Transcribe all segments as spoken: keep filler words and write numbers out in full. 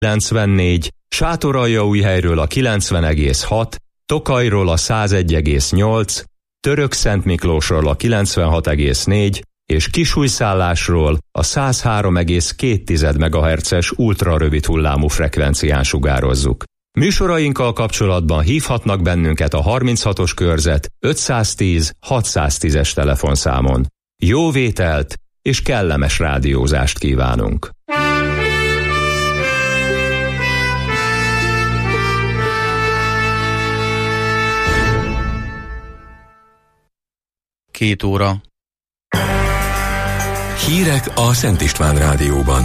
kilencvennégy, Sátoraljaújhelyről a kilencven egész hat, Tokajról a száz egy egész nyolc, Törökszentmiklósról a kilencvenhat egész négy és Kisújszállásról a száz három egész két megahertzes ultrarövid hullámú frekvencián sugározzuk. Műsorainkkal kapcsolatban hívhatnak bennünket a harminchatos körzet ötszáztíz hatszáztízes telefonszámon. Jó vételt és kellemes rádiózást kívánunk! Két óra. Hírek a Szent István Rádióban.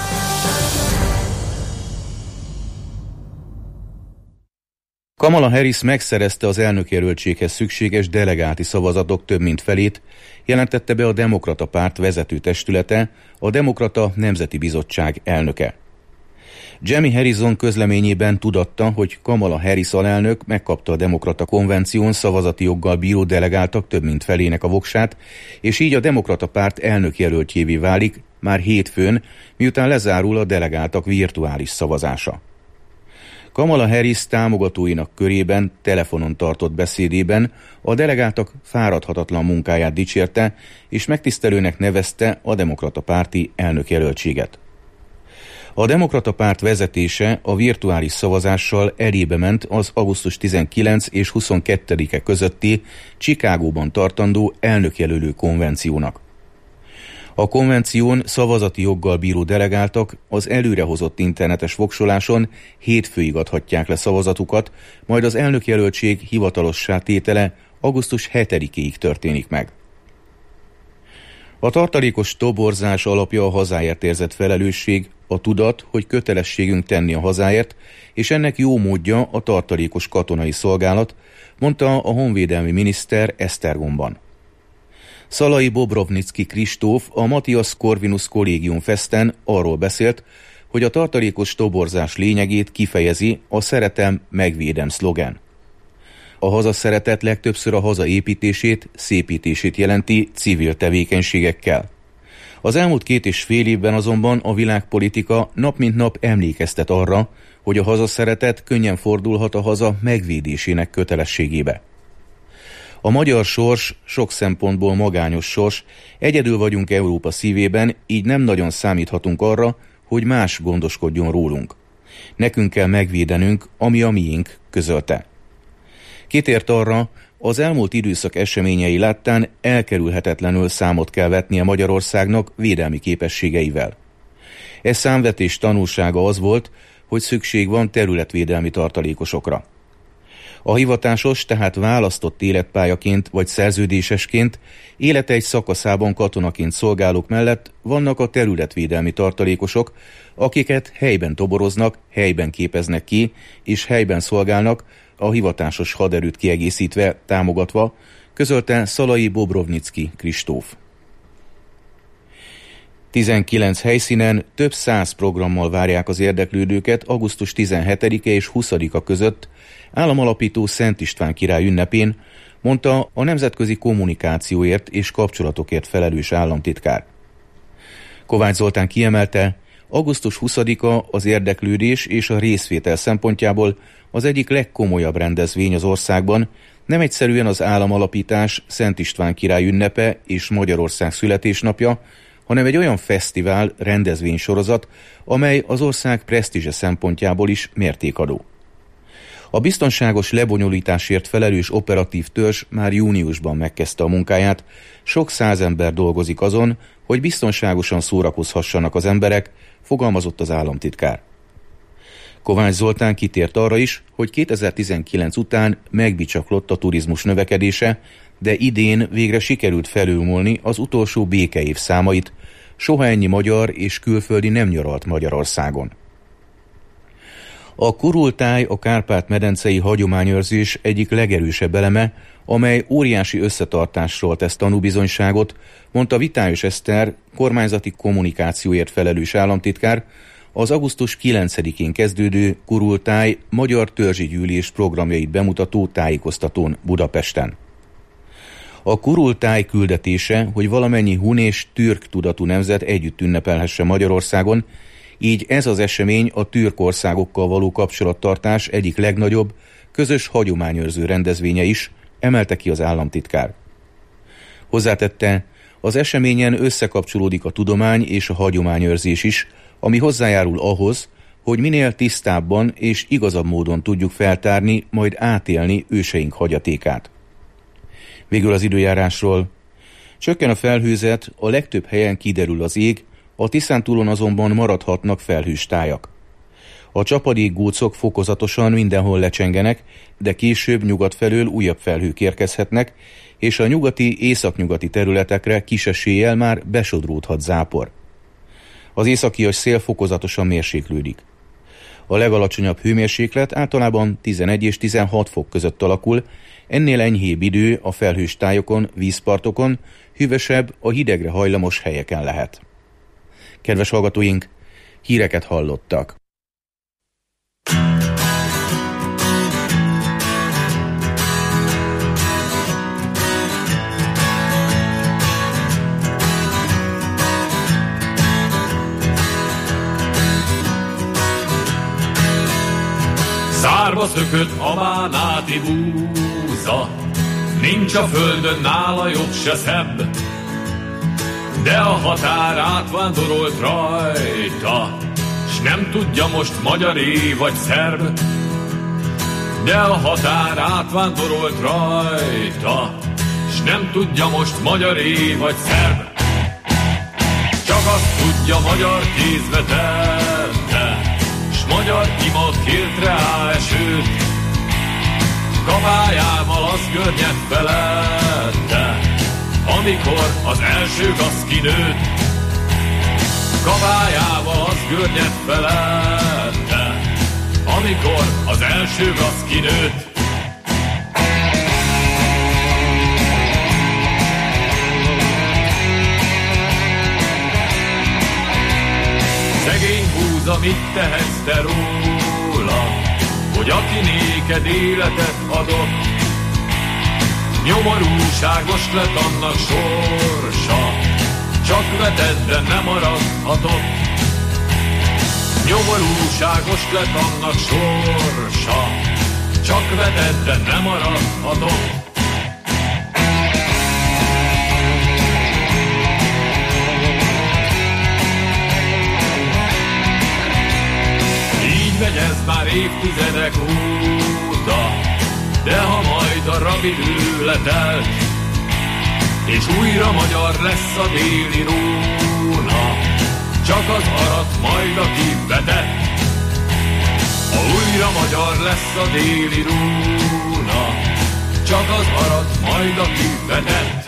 Kamala Harris megszerezte az elnökjelöltséghez szükséges delegáti szavazatok több mint felét, jelentette be a Demokrata Párt vezető testülete, a Demokrata Nemzeti Bizottság elnöke. Jamie Harrison közleményében tudatta, hogy Kamala Harris alelnök megkapta a Demokrata Konvención szavazati joggal bíró delegáltak több mint felének a voksát, és így a Demokrata Párt elnökjelöltjévé válik már hétfőn, miután lezárul a delegáltak virtuális szavazása. Kamala Harris támogatóinak körében telefonon tartott beszédében a delegáltak fáradhatatlan munkáját dicsérte, és megtisztelőnek nevezte a Demokrata Párti elnökjelöltséget. A Demokrata Párt vezetése a virtuális szavazással elébe ment az augusztus tizenkilencedike és huszonkettedike közötti Chicagóban tartandó elnökjelölő konvenciónak. A konvención szavazati joggal bíró delegáltak az előrehozott internetes voksoláson hétfőig adhatják le szavazatukat, majd az elnökjelöltség hivatalossá tétele augusztus hetedikéig történik meg. A tartalékos toborzás alapja a hazáért érzett felelősség, a tudat, hogy kötelességünk tenni a hazáért, és ennek jó módja a tartalékos katonai szolgálat, mondta a honvédelmi miniszter Esztergomban. Szalai Bobrovnicki Kristóf a Matthias Corvinus Collegium Festen arról beszélt, hogy a tartalékos toborzás lényegét kifejezi a szeretem, megvédem szlogen. A hazaszeretet legtöbbször a haza építését, szépítését jelenti civil tevékenységekkel. Az elmúlt két és fél évben azonban a világpolitika nap mint nap emlékeztet arra, hogy a hazaszeretet könnyen fordulhat a haza megvédésének kötelességébe. A magyar sors sok szempontból magányos sors, egyedül vagyunk Európa szívében, így nem nagyon számíthatunk arra, hogy más gondoskodjon rólunk. Nekünk kell megvédenünk, ami a miénk, közölte. Kitért arra, az elmúlt időszak eseményei láttán elkerülhetetlenül számot kell vetnie Magyarországnak védelmi képességeivel. Ez számvetés tanulsága az volt, hogy szükség van területvédelmi tartalékosokra. A hivatásos, tehát választott életpályaként vagy szerződésesként élete egy szakaszában katonaként szolgálók mellett vannak a területvédelmi tartalékosok, akiket helyben toboroznak, helyben képeznek ki, és helyben szolgálnak, a hivatásos haderőt kiegészítve, támogatva, közölte Szalai Bobrovnicki Kristóf. tizenkilenc helyszínen több száz programmal várják az érdeklődőket augusztus tizenhetedike és huszadika között államalapító Szent István király ünnepén, mondta a nemzetközi kommunikációért és kapcsolatokért felelős államtitkár. Kovács Zoltán kiemelte, augusztus huszadika az érdeklődés és a részvétel szempontjából az egyik legkomolyabb rendezvény az országban, nem egyszerűen az államalapítás, Szent István király ünnepe és Magyarország születésnapja, hanem egy olyan fesztivál, rendezvénysorozat, amely az ország presztízse szempontjából is mértékadó. A biztonságos lebonyolításért felelős operatív törzs már júniusban megkezdte a munkáját, sok száz ember dolgozik azon, hogy biztonságosan szórakozhassanak az emberek, fogalmazott az államtitkár. Kovács Zoltán kitért arra is, hogy kétezer-tizenkilenc után megbicsaklott a turizmus növekedése, de idén végre sikerült felülmúlni az utolsó békeév számait, soha ennyi magyar és külföldi nem nyaralt Magyarországon. A kurultáj a Kárpát-medencei hagyományőrzés egyik legerősebb eleme, amely óriási összetartásról tesz tanúbizonyságot, mondta Vitályos Eszter, kormányzati kommunikációért felelős államtitkár, az augusztus kilencedikén kezdődő kurultáj magyar törzsi gyűlés programjait bemutató tájékoztatón Budapesten. A kurultáj küldetése, hogy valamennyi hun és türk tudatú nemzet együtt ünnepelhesse Magyarországon, Így ez az esemény a türk országokkal való kapcsolattartás egyik legnagyobb, közös hagyományőrző rendezvénye is, emelte ki az államtitkár. Hozzátette, az eseményen összekapcsolódik a tudomány és a hagyományőrzés is, ami hozzájárul ahhoz, hogy minél tisztábban és igazabb módon tudjuk feltárni, majd átélni őseink hagyatékát. Végül az időjárásról. Csökken a felhőzet, a legtöbb helyen kiderül az ég, a Tiszántúlon azonban maradhatnak felhős tájak. A csapadékgócok fokozatosan mindenhol lecsengenek, de később nyugat felől újabb felhők érkezhetnek, és a nyugati, északnyugati területekre kis eséllyel már besodródhat zápor. Az északias szél fokozatosan mérséklődik. A legalacsonyabb hőmérséklet általában tizenegy és tizenhat fok között alakul, ennél enyhébb idő a felhős tájokon, vízpartokon, hűvösebb a hidegre hajlamos helyeken lehet. Kedves hallgatóink, híreket hallottak. Szárba szökött a mánáti búza, nincs a földön nála jobb se szebb, de a határ átvándorolt rajta, s nem tudja most magyaré vagy szerb. De a határ átvándorolt rajta, s nem tudja most magyaré vagy szerb. Csak azt tudja, magyar kézbe tette, s magyar ima kért rá esőt, kabályával az görnyed felette, amikor az első gaz kinőtt. Kabályával az görnyed felette, amikor az első gaz kinőtt. Szegény búza, mit tehetsz te róla, hogy aki néked életet adott? Nyomorúságos lett annak sorsa, csak veted, de nem maradhatott. Nyomorúságos lett annak sorsa, csak veted, de nem maradhatott. Így megy ez már évtizedek óta, de ha majd a rabidő letelt, és újra magyar lesz a déli róna, csak az arat majd, aki vetett. Ha újra magyar lesz a déli róna, csak az arat majd, aki vetett.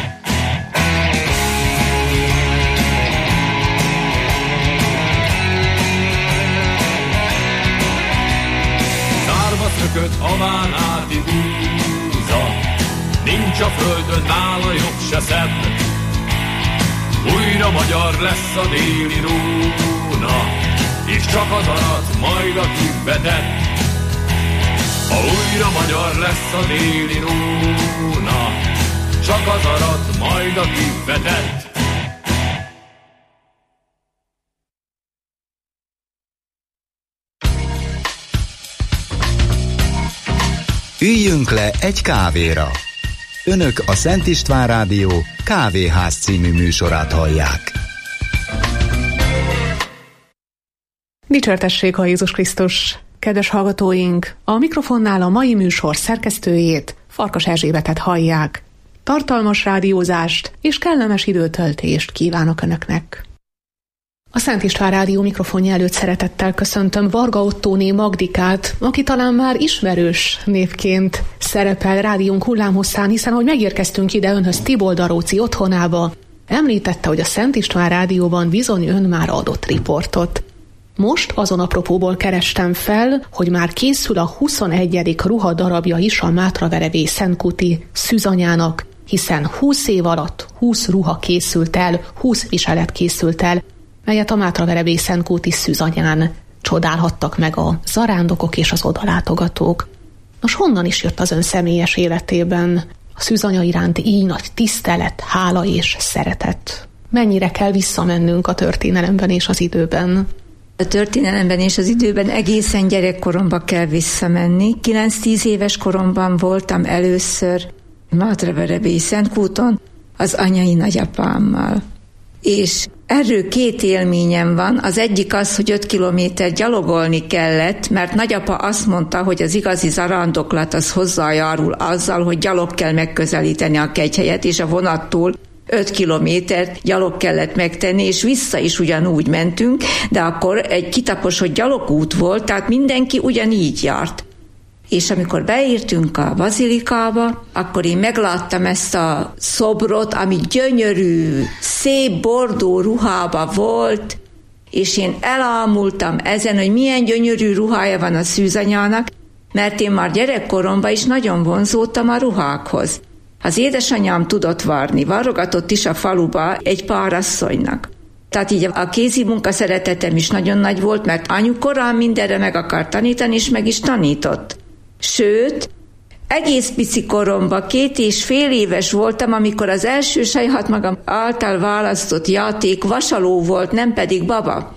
Szárba szökött a mánáti búza, nincs a földön nála jobb se szebb. Újra magyar lesz a déli róna, és csak az arat majd, aki vetett. Ha újra magyar lesz a déli róna, csak az arat majd, aki vetett. Üljünk le egy kávéra! Önök a Szent István Rádió Kávéház című műsorát hallják. Dicsértessék a Jézus Krisztus! Kedves hallgatóink, a mikrofonnál a mai műsor szerkesztőjét, Farkas Erzsébetet hallják. Tartalmas rádiózást és kellemes időtöltést kívánok Önöknek! A Szent István Rádió mikrofonja előtt szeretettel köszöntöm Varga Ottóné Magdikát, aki talán már ismerős névként szerepel rádiónk hullámhosszán, hiszen ahogy megérkeztünk ide önhöz Tiboldaróci otthonába, említette, hogy a Szent István Rádióban bizony ön már adott riportot. Most azon apropóból kerestem fel, hogy már készül a huszonegyedik ruha darabja is a Mátraverevé Szentkúti szűzanyának, hiszen húsz év alatt húsz ruha készült el, húsz viselet készült el, melyet a Mátraverevé Szentkúti szűzanyán csodálhattak meg a zarándokok és az odalátogatók. Nos, honnan is jött az ön személyes életében a szűzanya iránt így nagy tisztelet, hála és szeretet? Mennyire kell visszamennünk a történelemben és az időben? A történelemben és az időben egészen gyerekkoromba kell visszamenni. kilenc-tíz éves koromban voltam először Mátraverebélyi Szentkúton az anyai nagyapámmal. És erről két élményem van. Az egyik az, hogy öt kilométer gyalogolni kellett, mert nagyapa azt mondta, hogy az igazi zarándoklat az hozzájárul azzal, hogy gyalog kell megközelíteni a kegyhelyet, és a vonattól öt kilométert gyalog kellett megtenni, és vissza is ugyanúgy mentünk, de akkor egy kitaposott gyalogút volt, tehát mindenki ugyanígy járt. És amikor beértünk a bazilikába, akkor én megláttam ezt a szobrot, ami gyönyörű, szép bordó ruhába volt, és én elámultam ezen, hogy milyen gyönyörű ruhája van a szűzanyának, mert én már gyerekkoromban is nagyon vonzódtam a ruhákhoz. Az édesanyám tudott varni, varrogatott is a faluba egy pár asszonynak. Tehát így a kézi munka szeretetem is nagyon nagy volt, mert anyu korán mindenre meg akart tanítani, és meg is tanított. Sőt, egész pici koromban, két és fél éves voltam, amikor az első saját magam által választott játék vasaló volt, nem pedig baba.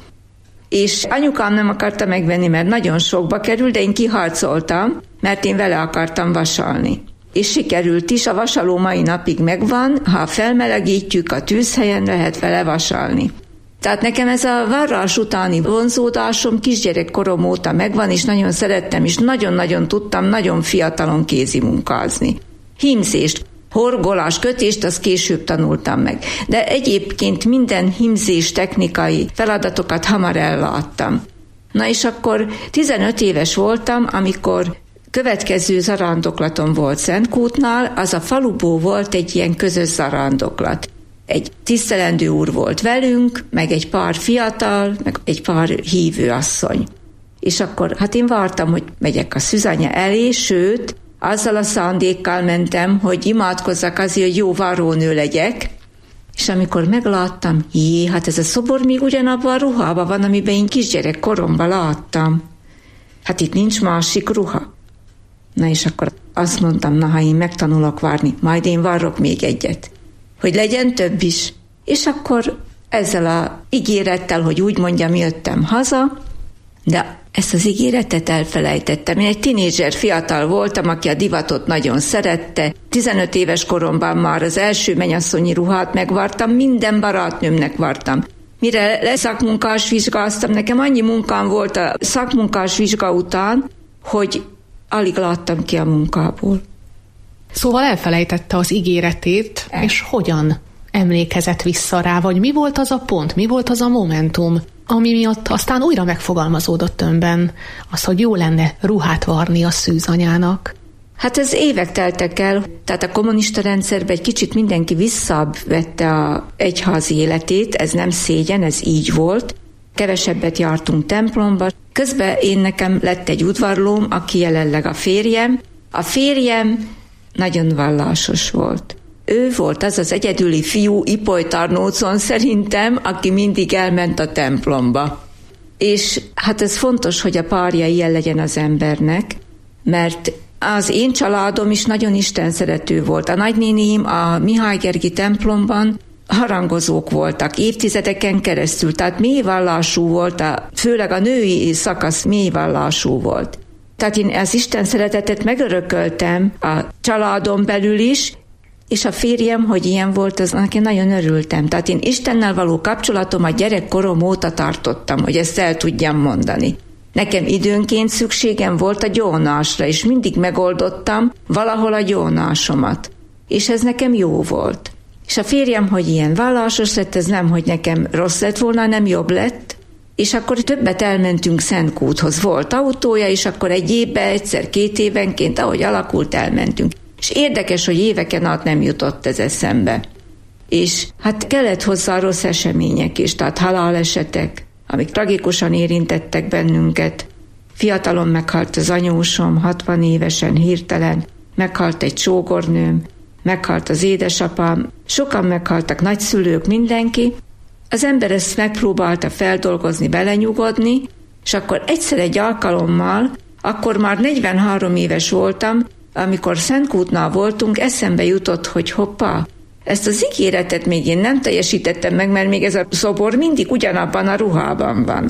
És anyukám nem akarta megvenni, mert nagyon sokba kerül, de én kiharcoltam, mert én vele akartam vasalni. És sikerült is, a vasaló mai napig megvan, ha felmelegítjük, a tűzhelyen lehet vele vasalni. Tehát nekem ez a varrás utáni vonzódásom kisgyerekkorom óta megvan, és nagyon szerettem, és nagyon-nagyon tudtam nagyon fiatalon kézimunkázni. Hímzést, horgolás, kötést, azt később tanultam meg. De egyébként minden hímzés technikai feladatokat hamar elláttam. Na és akkor tizenöt éves voltam, amikor következő zarándoklatom volt Szentkútnál, az a faluból volt egy ilyen közös zarándoklat. Egy tisztelendő úr volt velünk, meg egy pár fiatal, meg egy pár hívő asszony. És akkor, hát én vártam, hogy megyek a szűzanya elé, sőt, azzal a szándékkal mentem, hogy imádkozzak azért, hogy jó varrónő legyek, és amikor megláttam, jé, hát ez a szobor még ugyanabban a ruhában van, amiben én kisgyerek koromban láttam. Hát itt nincs másik ruha. Na és akkor azt mondtam, na ha én megtanulok várni, majd én varrok még egyet. Hogy legyen több is. És akkor ezzel a ígérettel, hogy úgy mondjam, jöttem haza, de ezt az ígéretet elfelejtettem. Én egy tinédzser fiatal voltam, aki a divatot nagyon szerette. tizenöt éves koromban már az első mennyasszonyi ruhát megvartam, minden barátnőmnek vartam. Mire leszakmunkás vizsgáztam, nekem annyi munkám volt a szakmunkás vizsga után, hogy alig láttam ki a munkából. Szóval elfelejtette az ígéretét, El. és hogyan emlékezett vissza rá, vagy mi volt az a pont, mi volt az a momentum, ami miatt aztán újra megfogalmazódott önben az, hogy jó lenne ruhát varni a szűzanyának? Hát ez évek teltek el, tehát a kommunista rendszerben egy kicsit mindenki visszavette a egyházi életét, ez nem szégyen, ez így volt. Kevesebbet jártunk templomba. Közben én nekem lett egy udvarlóm, aki jelenleg a férjem. A férjem nagyon vallásos volt. Ő volt az az egyedüli fiú Ipolytarnócon szerintem, aki mindig elment a templomba. És hát ez fontos, hogy a párja ilyen legyen az embernek, mert az én családom is nagyon istenszerető volt. A nagynéném a Mihály-Gergi templomban harangozók voltak évtizedeken keresztül, tehát mélyvallású volt, a, főleg a női szakasz mélyvallású volt. Tehát én az Isten szeretetet megörököltem a családon belül is, és a férjem, hogy ilyen volt, az nekem nagyon örültem. Tehát én Istennel való kapcsolatomat gyerekkorom óta tartottam, hogy ezt el tudjam mondani. Nekem időnként szükségem volt a gyónásra, és mindig megoldottam valahol a gyónásomat. És ez nekem jó volt. És a férjem, hogy ilyen vallásos lett, ez nem, hogy nekem rossz lett volna, nem jobb lett. És akkor többet elmentünk Szentkúthoz. Volt autója, és akkor egy évben, egyszer, két évenként, ahogy alakult, elmentünk. És érdekes, hogy éveken át nem jutott ez eszembe. És hát kellett hozzá rossz események is, tehát halálesetek, amik tragikusan érintettek bennünket. Fiatalon meghalt az anyósom, hatvan évesen, hirtelen, meghalt egy sógornőm, meghalt az édesapám, sokan meghaltak, nagyszülők, mindenki. Az ember ezt megpróbálta feldolgozni, belenyugodni, és akkor egyszer egy alkalommal, akkor már negyvenhárom éves voltam, amikor Szentkútnál voltunk, eszembe jutott, hogy hoppá, ezt az ígéretet még én nem teljesítettem meg, mert még ez a szobor mindig ugyanabban a ruhában van.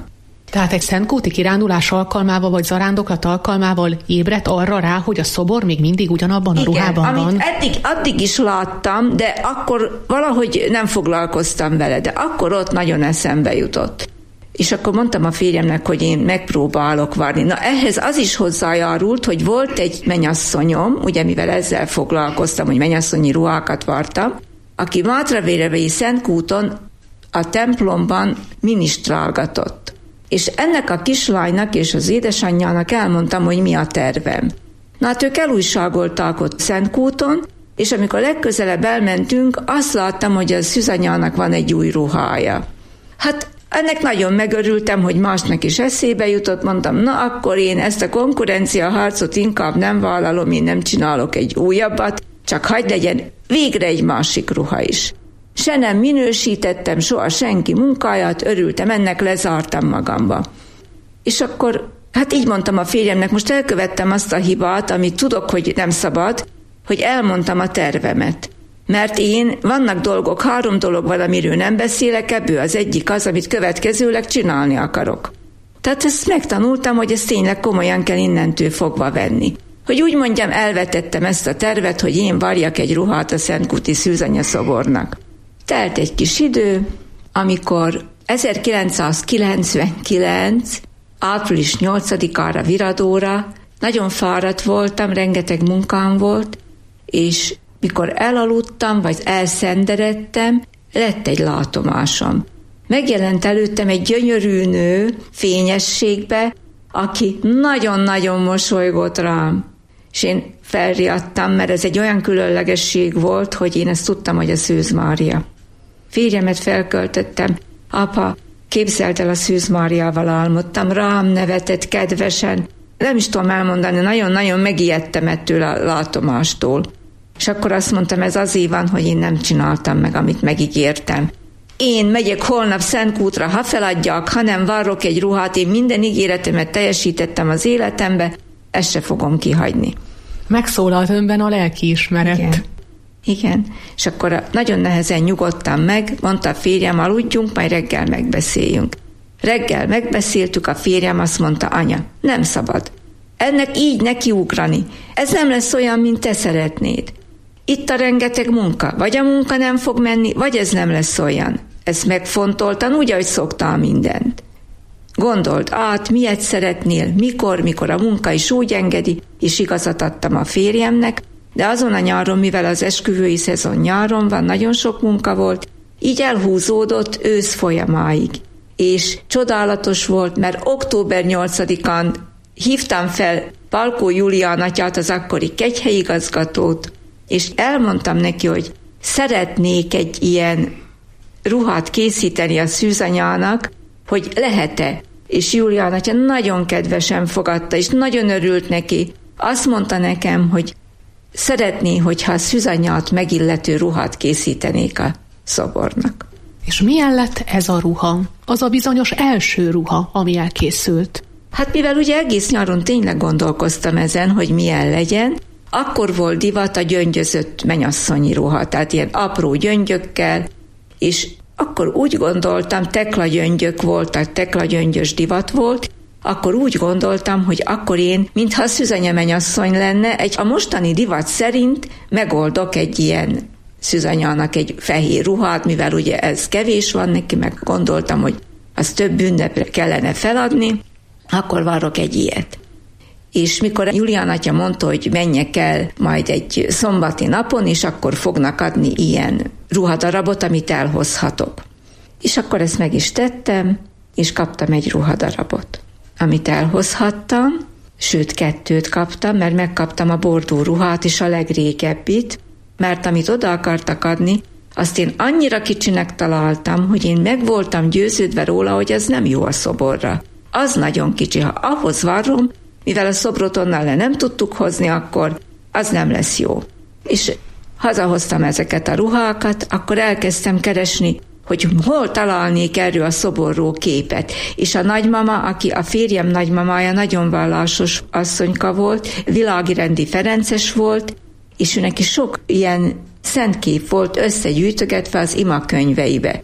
Tehát egy szentkúti kirándulás alkalmával, vagy zarándoklat alkalmával ébredt arra rá, hogy a szobor még mindig ugyanabban a Igen, ruhában amit van? Eddig, addig is láttam, de akkor valahogy nem foglalkoztam vele, de akkor ott nagyon eszembe jutott. És akkor mondtam a férjemnek, hogy én megpróbálok varni. Na ehhez az is hozzájárult, hogy volt egy mennyasszonyom, ugye mivel ezzel foglalkoztam, hogy mennyasszonyi ruhákat vartam, aki Mátravérevelyi Szentkúton a templomban ministrálgatott. És ennek a kislánynak és az édesanyjának elmondtam, hogy mi a tervem. Na hát ők elújságolták ott Szentkúton, és amikor legközelebb elmentünk, azt láttam, hogy a szűzanyának van egy új ruhája. Hát ennek nagyon megörültem, hogy másnak is eszébe jutott, mondtam, na akkor én ezt a konkurencia harcot inkább nem vállalom, én nem csinálok egy újabbat, csak hadd legyen végre egy másik ruha is. Se nem minősítettem soha senki munkáját, örültem, ennek lezártam magamba. És akkor, hát így mondtam a férjemnek, most elkövettem azt a hibát, amit tudok, hogy nem szabad, hogy elmondtam a tervemet. Mert én, vannak dolgok, három dolog van, amiről nem beszélek, ebből az egyik az, amit következőleg csinálni akarok. Tehát ezt megtanultam, hogy ezt tényleg komolyan kell innentől fogva venni. Hogy úgy mondjam, elvetettem ezt a tervet, hogy én varjak egy ruhát a Szentkúti Szűzanya szobornak. Telt egy kis idő, amikor ezerkilencszázkilencvenkilenc. április nyolcadikára Viradóra nagyon fáradt voltam, rengeteg munkám volt, és mikor elaludtam, vagy elszenderedtem, lett egy látomásom. Megjelent előttem egy gyönyörű nő fényességbe, aki nagyon-nagyon mosolygott rám. És én felriadtam, mert ez egy olyan különlegesség volt, hogy én ezt tudtam, hogy a Szűz Mária. Férjemet felköltöttem. Apa, képzeld el, a Szűz Máriával álmodtam, rám nevetett kedvesen. Nem is tudom elmondani, nagyon-nagyon megijedtem ettől a látomástól. És akkor azt mondtam, ez azért van, hogy én nem csináltam meg, amit megígértem. Én megyek holnap Szentkútra, ha feladjak, ha nem varrok egy ruhát, én minden ígéretemet teljesítettem az életembe, ezt se fogom kihagyni. Megszólalt önben a lelkiismeret. Igen. Igen. És akkor nagyon nehezen nyugodtam meg, mondta a férjem, aludjunk, majd reggel megbeszéljünk. Reggel megbeszéltük, a férjem azt mondta, anya, nem szabad. Ennek így nekiugrani. Ez nem lesz olyan, mint te szeretnéd. Itt a rengeteg munka. Vagy a munka nem fog menni, vagy ez nem lesz olyan. Ezt megfontoltan, úgy, ahogy szoktál mindent. Gondold át, miért szeretnél, mikor, mikor a munka is úgy engedi, és igazat adtam a férjemnek, de azon a nyáron, mivel az esküvői szezon nyáron van, nagyon sok munka volt, így elhúzódott ősz folyamáig. És csodálatos volt, mert október nyolcadikán hívtam fel Palkó Julián atyát, az akkori kegyhelyigazgatót, és elmondtam neki, hogy szeretnék egy ilyen ruhát készíteni a szűzanyának, hogy lehet-e. És Julián atya nagyon kedvesen fogadta, és nagyon örült neki. Azt mondta nekem, hogy szeretné, hogyha a szűzanyát megillető ruhát készítenék a szobornak. És milyen lett ez a ruha? Az a bizonyos első ruha, ami elkészült. Hát mivel ugye egész nyáron tényleg gondolkoztam ezen, hogy milyen legyen, akkor volt divat a gyöngyözött mennyasszonyi ruha, tehát ilyen apró gyöngyökkel, és akkor úgy gondoltam, teklagyöngyök voltak, teklagyöngyös divat volt, akkor úgy gondoltam, hogy akkor én, mintha a Szűzanya mennyasszony lenne, egy a mostani divat szerint megoldok egy ilyen szűzanyának egy fehér ruhát, mivel ugye ez kevés van neki, meg gondoltam, hogy az több ünnepre kellene feladni, akkor várok egy ilyet. És mikor Julián atya mondta, hogy menjek el majd egy szombati napon, és akkor fognak adni ilyen ruhadarabot, amit elhozhatok. És akkor ezt meg is tettem, és kaptam egy ruhadarabot, amit elhozhattam, sőt kettőt kaptam, mert megkaptam a bordó ruhát és a legrégebbit, mert amit oda akartak adni, azt én annyira kicsinek találtam, hogy én meg voltam győződve róla, hogy ez nem jó a szoborra. Az nagyon kicsi, ha ahhoz varrom, mivel a szobrot onnan le nem tudtuk hozni, akkor az nem lesz jó. És hazahoztam ezeket a ruhákat, akkor elkezdtem keresni, hogy hol találnék erről a szoborról képet. És a nagymama, aki a férjem nagymamája, nagyon vallásos asszonyka volt, világirendi ferences volt, és ő neki sok ilyen szentkép volt összegyűjtögetve az imakönyveibe.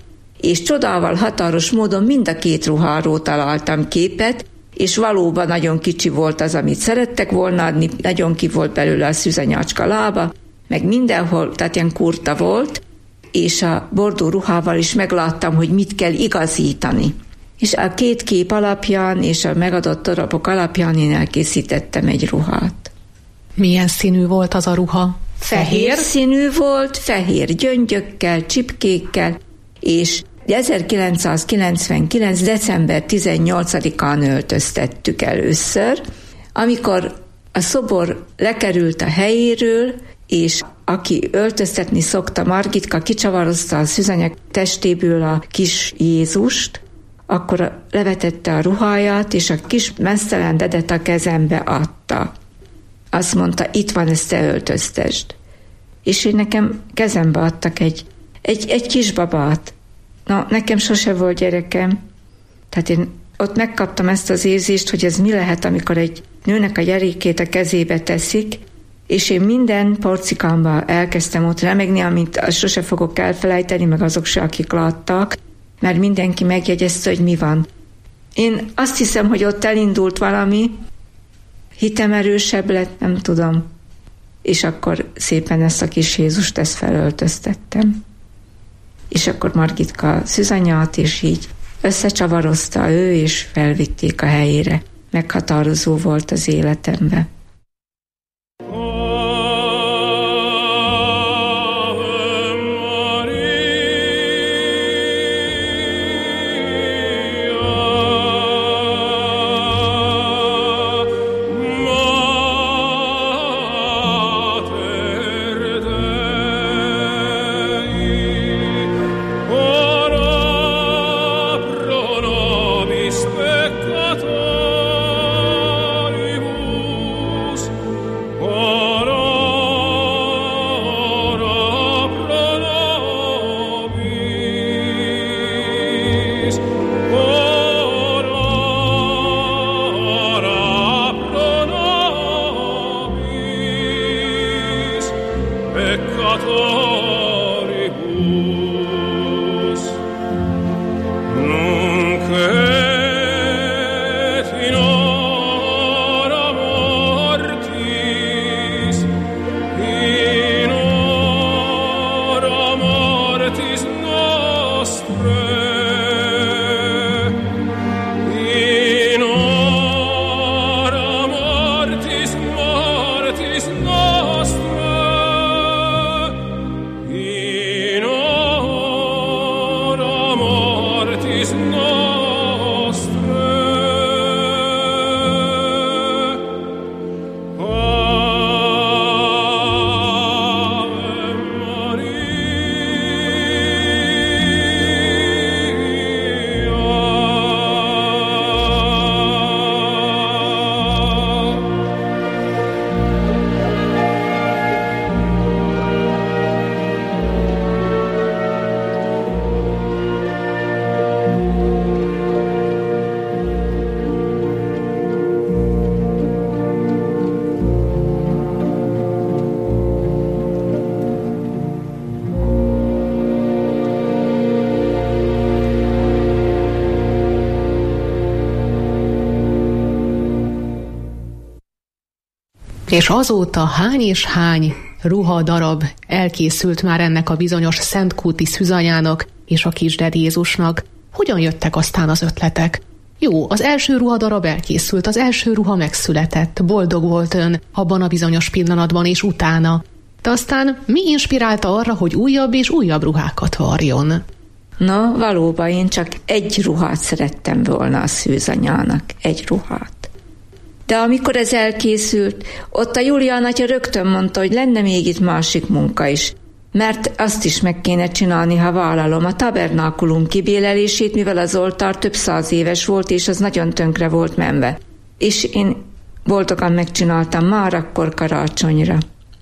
és csodával határos módon mind a két ruháról találtam képet, és valóban nagyon kicsi volt az, amit szerettek volna adni, nagyon ki volt belőle a szűzanyácska lába, meg mindenhol, tehát ilyen kurta volt, és a bordó ruhával is megláttam, hogy mit kell igazítani. És a két kép alapján és a megadott darabok alapján én elkészítettem egy ruhát. Milyen színű volt az a ruha? Fehér, fehér színű volt, fehér gyöngyökkel, csipkékkel, és ezerkilencszázkilencvenkilenc. december tizennyolcadikán öltöztettük először, amikor a szobor lekerült a helyéről, és aki öltöztetni szokta, Margitka kicsavarozta a szűzanyag testéből a kis Jézust, akkor levetette a ruháját, és a kis meztelen dedet a kezembe adta. Azt mondta, itt van, ezt te öltöztesd. És én nekem kezembe adtak egy, egy, egy kisbabát. Na, nekem sose volt gyerekem. Tehát én ott megkaptam ezt az érzést, hogy ez mi lehet, amikor egy nőnek a gyerekét a kezébe teszik, és én minden porcikámba elkezdtem ott remegni, amit azt sose fogok elfelejteni, meg azok se, akik láttak, mert mindenki megjegyezte, hogy mi van. Én azt hiszem, hogy ott elindult valami, hitem erősebb lett, nem tudom. És akkor szépen ezt a kis Jézust, ezt felöltöztettem. És akkor Margitka szűzanyát, és így összecsavarozta ő, és felvitték a helyére. Meghatározó volt az életemben. És azóta hány és hány ruhadarab elkészült már ennek a bizonyos szentkúti szűzanyának és a kisded Jézusnak. Hogyan jöttek aztán az ötletek? Jó, az első ruhadarab elkészült, az első ruha megszületett, boldog volt ön abban a bizonyos pillanatban és utána. De aztán mi inspirálta arra, hogy újabb és újabb ruhákat varjon? Na, valóban én csak egy ruhát szerettem volna a szűzanyának, egy ruhát. De amikor ez elkészült, ott a Julián atya rögtön mondta, hogy lenne még itt másik munka is, mert azt is meg kéne csinálni, ha vállalom a tabernákulum kibélelését, mivel az oltár több száz éves volt, és az nagyon tönkre volt menve. És én boldogan megcsináltam már akkor karácsonyra.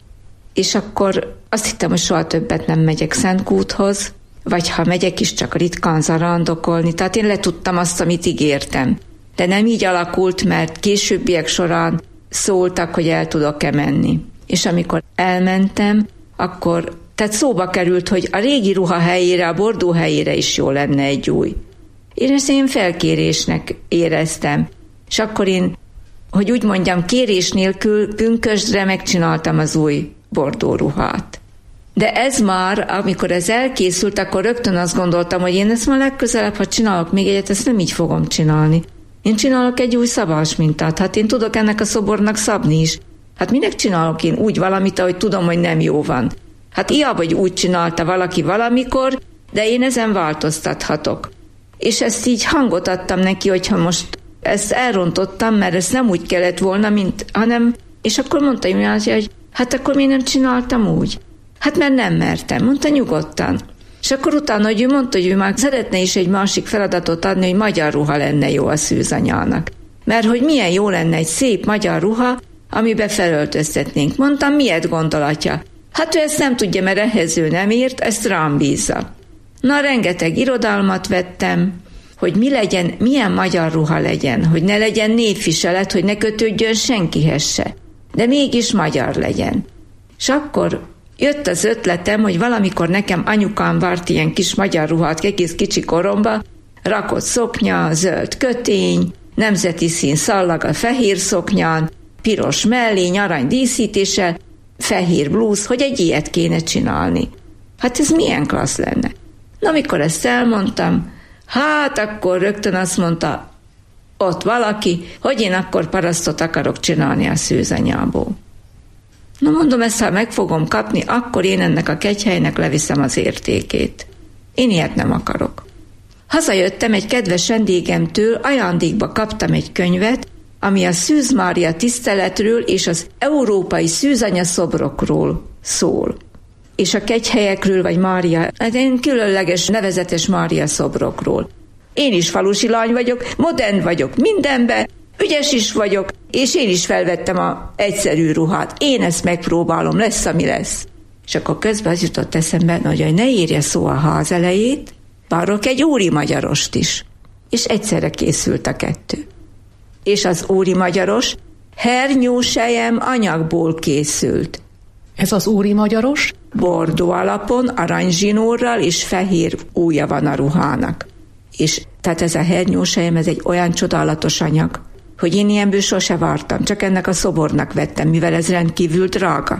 És akkor azt hittem, hogy soha többet nem megyek Szentkúthoz, vagy ha megyek is, csak ritkán zarándokolni, tehát én letudtam azt, amit ígértem. De nem így alakult, mert későbbiek során szóltak, hogy el tudok-e menni. És amikor elmentem, akkor Tehát szóba került, hogy a régi ruha helyére, a bordó helyére is jó lenne egy új. Én ezt én felkérésnek éreztem. És akkor én, hogy úgy mondjam, kérés nélkül pünkösdre megcsináltam az új bordó ruhát. De ez már, amikor ez elkészült, akkor rögtön azt gondoltam, hogy én ezt már legközelebb, ha csinálok még egyet, ezt nem így fogom csinálni. Én csinálok egy új szabás mintát, hát én tudok ennek a szobornak szabni is. Hát minek csinálok én úgy valamit, ahogy tudom, hogy nem jó van? Hát ilyen vagy úgy csinálta valaki valamikor, de én ezen változtathatok. És ezt így hangot adtam neki, hogyha most ezt elrontottam, mert ez nem úgy kellett volna, mint, hanem, és akkor mondta, hogy hát akkor miért nem csináltam úgy? Hát mert nem mertem, mondta nyugodtan. És akkor utána, hogy ő mondta, hogy ő már szeretne is egy másik feladatot adni, hogy magyar ruha lenne jó a szűzanyának. Mert hogy milyen jó lenne egy szép magyar ruha, amiben felöltöztetnénk. Mondtam, miért gondolatja? Hát ő ezt nem tudja, mert ehhez ő nem írt, ezt rám bízza. Na, rengeteg irodalmat vettem, hogy mi legyen, milyen magyar ruha legyen, hogy ne legyen névviselet, hogy ne kötődjön senkihez se, de mégis magyar legyen. És akkor jött az ötletem, hogy valamikor nekem anyukám várt ilyen kis magyar ruhát egész kicsi koromba, rakott szoknya, zöld kötény, nemzeti szín szallag a fehér szoknyán, piros mellény, arany díszítéssel, fehér blúz, hogy egy ilyet kéne csinálni. Hát ez milyen klassz lenne. Na, amikor ezt elmondtam, hát akkor rögtön azt mondta ott valaki, hogy én akkor parasztot akarok csinálni a szűzanyából. Na mondom, ezt ha meg fogom kapni, akkor én ennek a kegyhelynek leviszem az értékét. Én ilyet nem akarok. Hazajöttem egy kedves vendégemtől, ajándékba kaptam egy könyvet, ami a Szűz Mária tiszteletről és az európai szűzanya szobrokról szól. És a kegyhelyekről, vagy Mária, hát én különleges, nevezetes Mária szobrokról. Én is falusi lány vagyok, modern vagyok mindenben, ügyes is vagyok, és én is felvettem a egyszerű ruhát. Én ezt megpróbálom, lesz, ami lesz. És akkor közben az jutott eszembe, hogy ne írja szó a ház elejét, várok egy úri magyarost is. És egyszerre készült a kettő. És az úri magyaros hernyósejem anyagból készült. Ez az úri magyaros? Bordó alapon, aranyzsinórral és fehér ujja van a ruhának. És tehát ez a hernyósejem, ez egy olyan csodálatos anyag, hogy én ilyenből sose vártam, csak ennek a szobornak vettem, mivel ez rendkívül drága.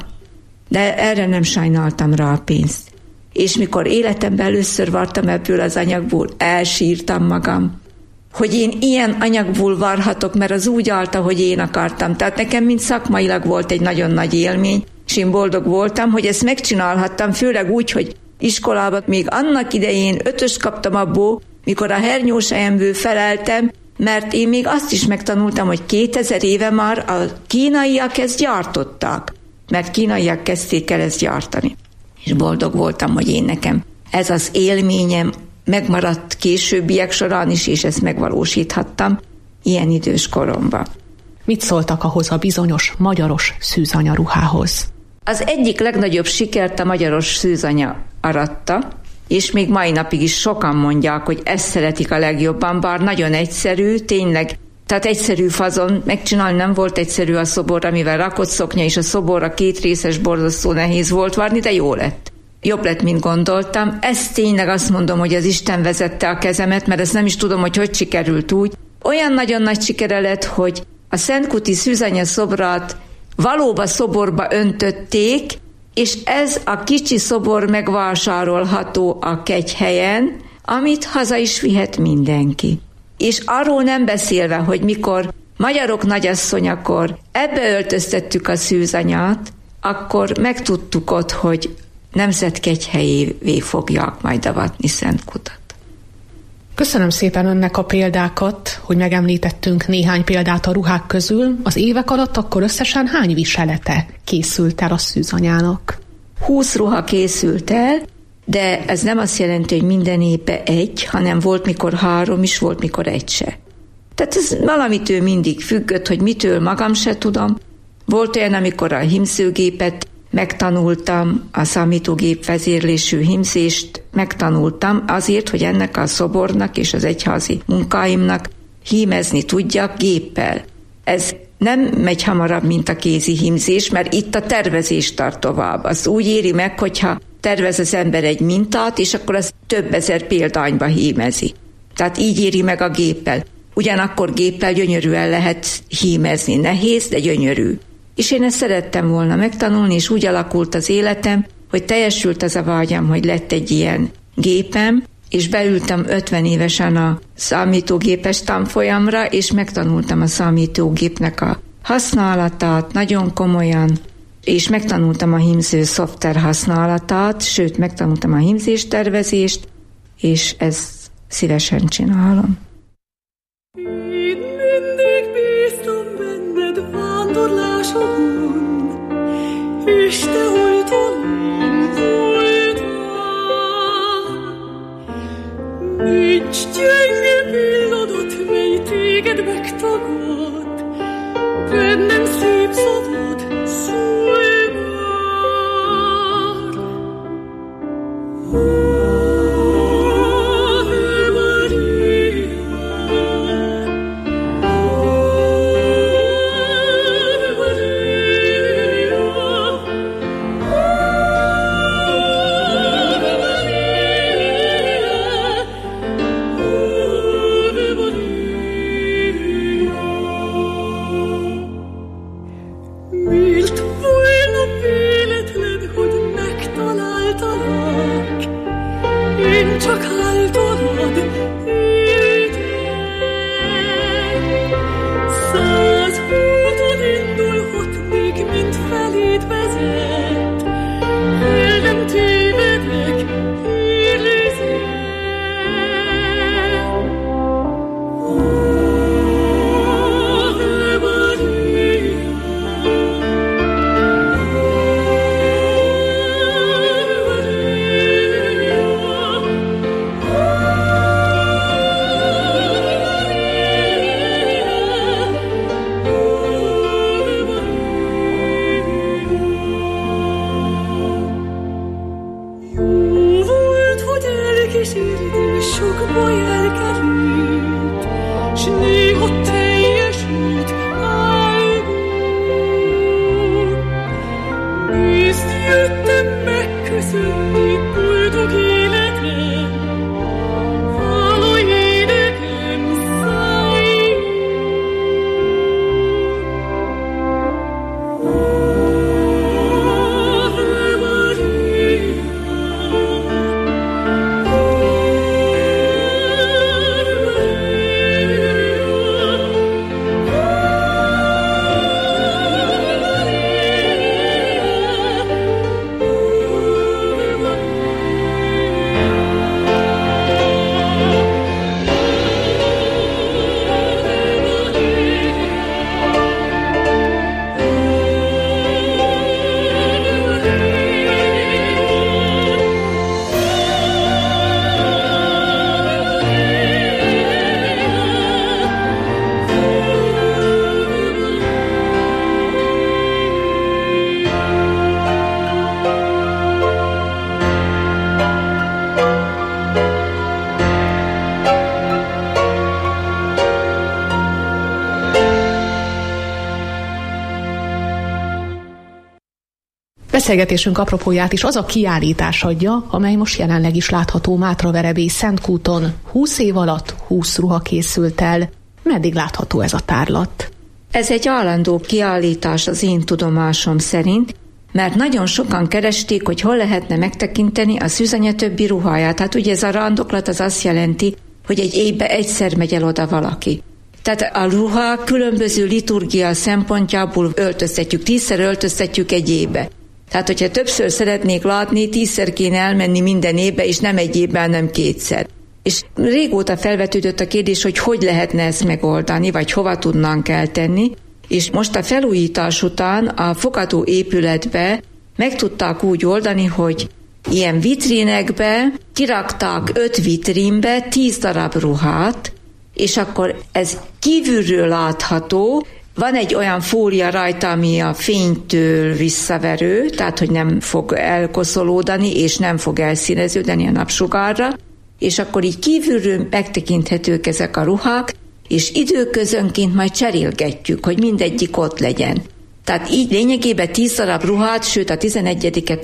De erre nem sajnáltam rá a pénzt. És mikor életemben először vártam ebből az anyagból, elsírtam magam, hogy én ilyen anyagból varhatok, mert az úgy állt, hogy én akartam. Tehát nekem mind szakmailag volt egy nagyon nagy élmény, és én boldog voltam, hogy ezt megcsinálhattam, főleg úgy, hogy iskolában még annak idején ötöst kaptam abból, mikor a hernyósejemből feleltem, mert én még azt is megtanultam, hogy kétezer éve már a kínaiak ezt gyártották, mert kínaiak kezdték el ezt gyártani. És boldog voltam, hogy én nekem ez az élményem megmaradt későbbiek során is, és ezt megvalósíthattam ilyen idős koromban. Mit szóltak ahhoz a bizonyos magyaros szűzanyaruhához? Az egyik legnagyobb sikert a magyaros szűzanya aratta, és még mai napig is sokan mondják, hogy ezt szeretik a legjobban, bár nagyon egyszerű, tényleg, tehát egyszerű fazon, megcsinálni nem volt egyszerű a szobor, amivel rakott szoknya, és a szoborra két részes, borzasztó nehéz volt varni, de jó lett. Jobb lett, mint gondoltam. Ezt tényleg azt mondom, hogy az Isten vezette a kezemet, mert ezt nem is tudom, hogy hogy sikerült úgy. Olyan nagyon nagy sikere lett, hogy a Szentkuti szűzanya szobrát valóban szoborba öntötték, és ez a kicsi szobor megvásárolható a kegyhelyen, amit haza is vihet mindenki. És arról nem beszélve, hogy mikor magyarok nagyasszonyakor ebbe öltöztettük a szűzanyát, akkor megtudtuk ott, hogy nemzetkegyhelyévé fogják majd avatni Szentkutat. Köszönöm szépen önnek a példákat, hogy megemlítettünk néhány példát a ruhák közül. Az évek alatt akkor összesen hány viselete készült el a szűzanyának? Húsz ruha készült el, de ez nem azt jelenti, hogy minden éve egy, hanem volt mikor három is, volt mikor egy se. Tehát ez valamitől mindig függött, hogy mitől magam se tudom. Volt olyan, amikor a hímzőgépet megtanultam, a számítógép vezérlésű hímzést megtanultam azért, hogy ennek a szobornak és az egyházi munkáimnak hímezni tudjak géppel. Ez nem megy hamarabb, mint a kézi hímzés, mert itt a tervezés tart tovább. Az úgy éri meg, hogyha tervez az ember egy mintát, és akkor az több ezer példányba hímezi. Tehát így éri meg a géppel. Ugyanakkor géppel gyönyörűen lehet hímezni. Nehéz, de gyönyörű. És én ezt szerettem volna megtanulni, és úgy alakult az életem, hogy teljesült az a vágyam, hogy lett egy ilyen gépem, és beültem ötven évesen a számítógépes tanfolyamra, és megtanultam a számítógépnek a használatát nagyon komolyan, és megtanultam a hímző szoftver használatát, sőt, megtanultam a hímzéstervezést, és ezt szívesen csinálom. Én mindig bíztam benned vándorlásokon, és te oltalom voltál. Nincs gyenge pillanat, mely téged megtagad, bennem szép szavad szól már. Csak háltalad éden, száz úton indulhatnék, mint feléd vezet, el nem tévedek, érzem. Ave Maria, sok baj elkerült, s néha teljesült álmom. Nézd, jöttem megköszönni boldog életem, háló énekem szálljon. Ave Maria, Beszélgetésünk apropóját is az a kiállítás adja, amely most jelenleg is látható Mátraverebély Szentkúton. húsz év alatt húsz ruha készült el. Meddig látható ez a tárlat? Ez egy állandó kiállítás az én tudomásom szerint, mert nagyon sokan keresték, hogy hol lehetne megtekinteni a szűzanya többi ruháját. Hát ugye ez a randoklat az azt jelenti, hogy egy évben egyszer megy el oda valaki. Tehát a ruha különböző liturgia szempontjából öltöztetjük, tízszer öltöztetjük egy évbe. Tehát, hogyha többször szeretnék látni, tízszer kéne elmenni minden évbe, és nem egy évben, nem kétszer. És régóta felvetődött a kérdés, hogy hogy lehetne ezt megoldani, vagy hova tudnánk eltenni, és most a felújítás után a fogadó épületbe meg tudták úgy oldani, hogy ilyen vitrínekbe kirakták öt vitrínbe tíz darab ruhát, és akkor ez kívülről látható. Van egy olyan fólia rajta, ami a fénytől visszaverő, tehát hogy nem fog elkoszolódani, és nem fog elszíneződni a napsugárra, és akkor így kívülről megtekinthetők ezek a ruhák, és időközönként majd cserélgetjük, hogy mindegyik ott legyen. Tehát így lényegében tíz darab ruhát, sőt a tizenegyediket a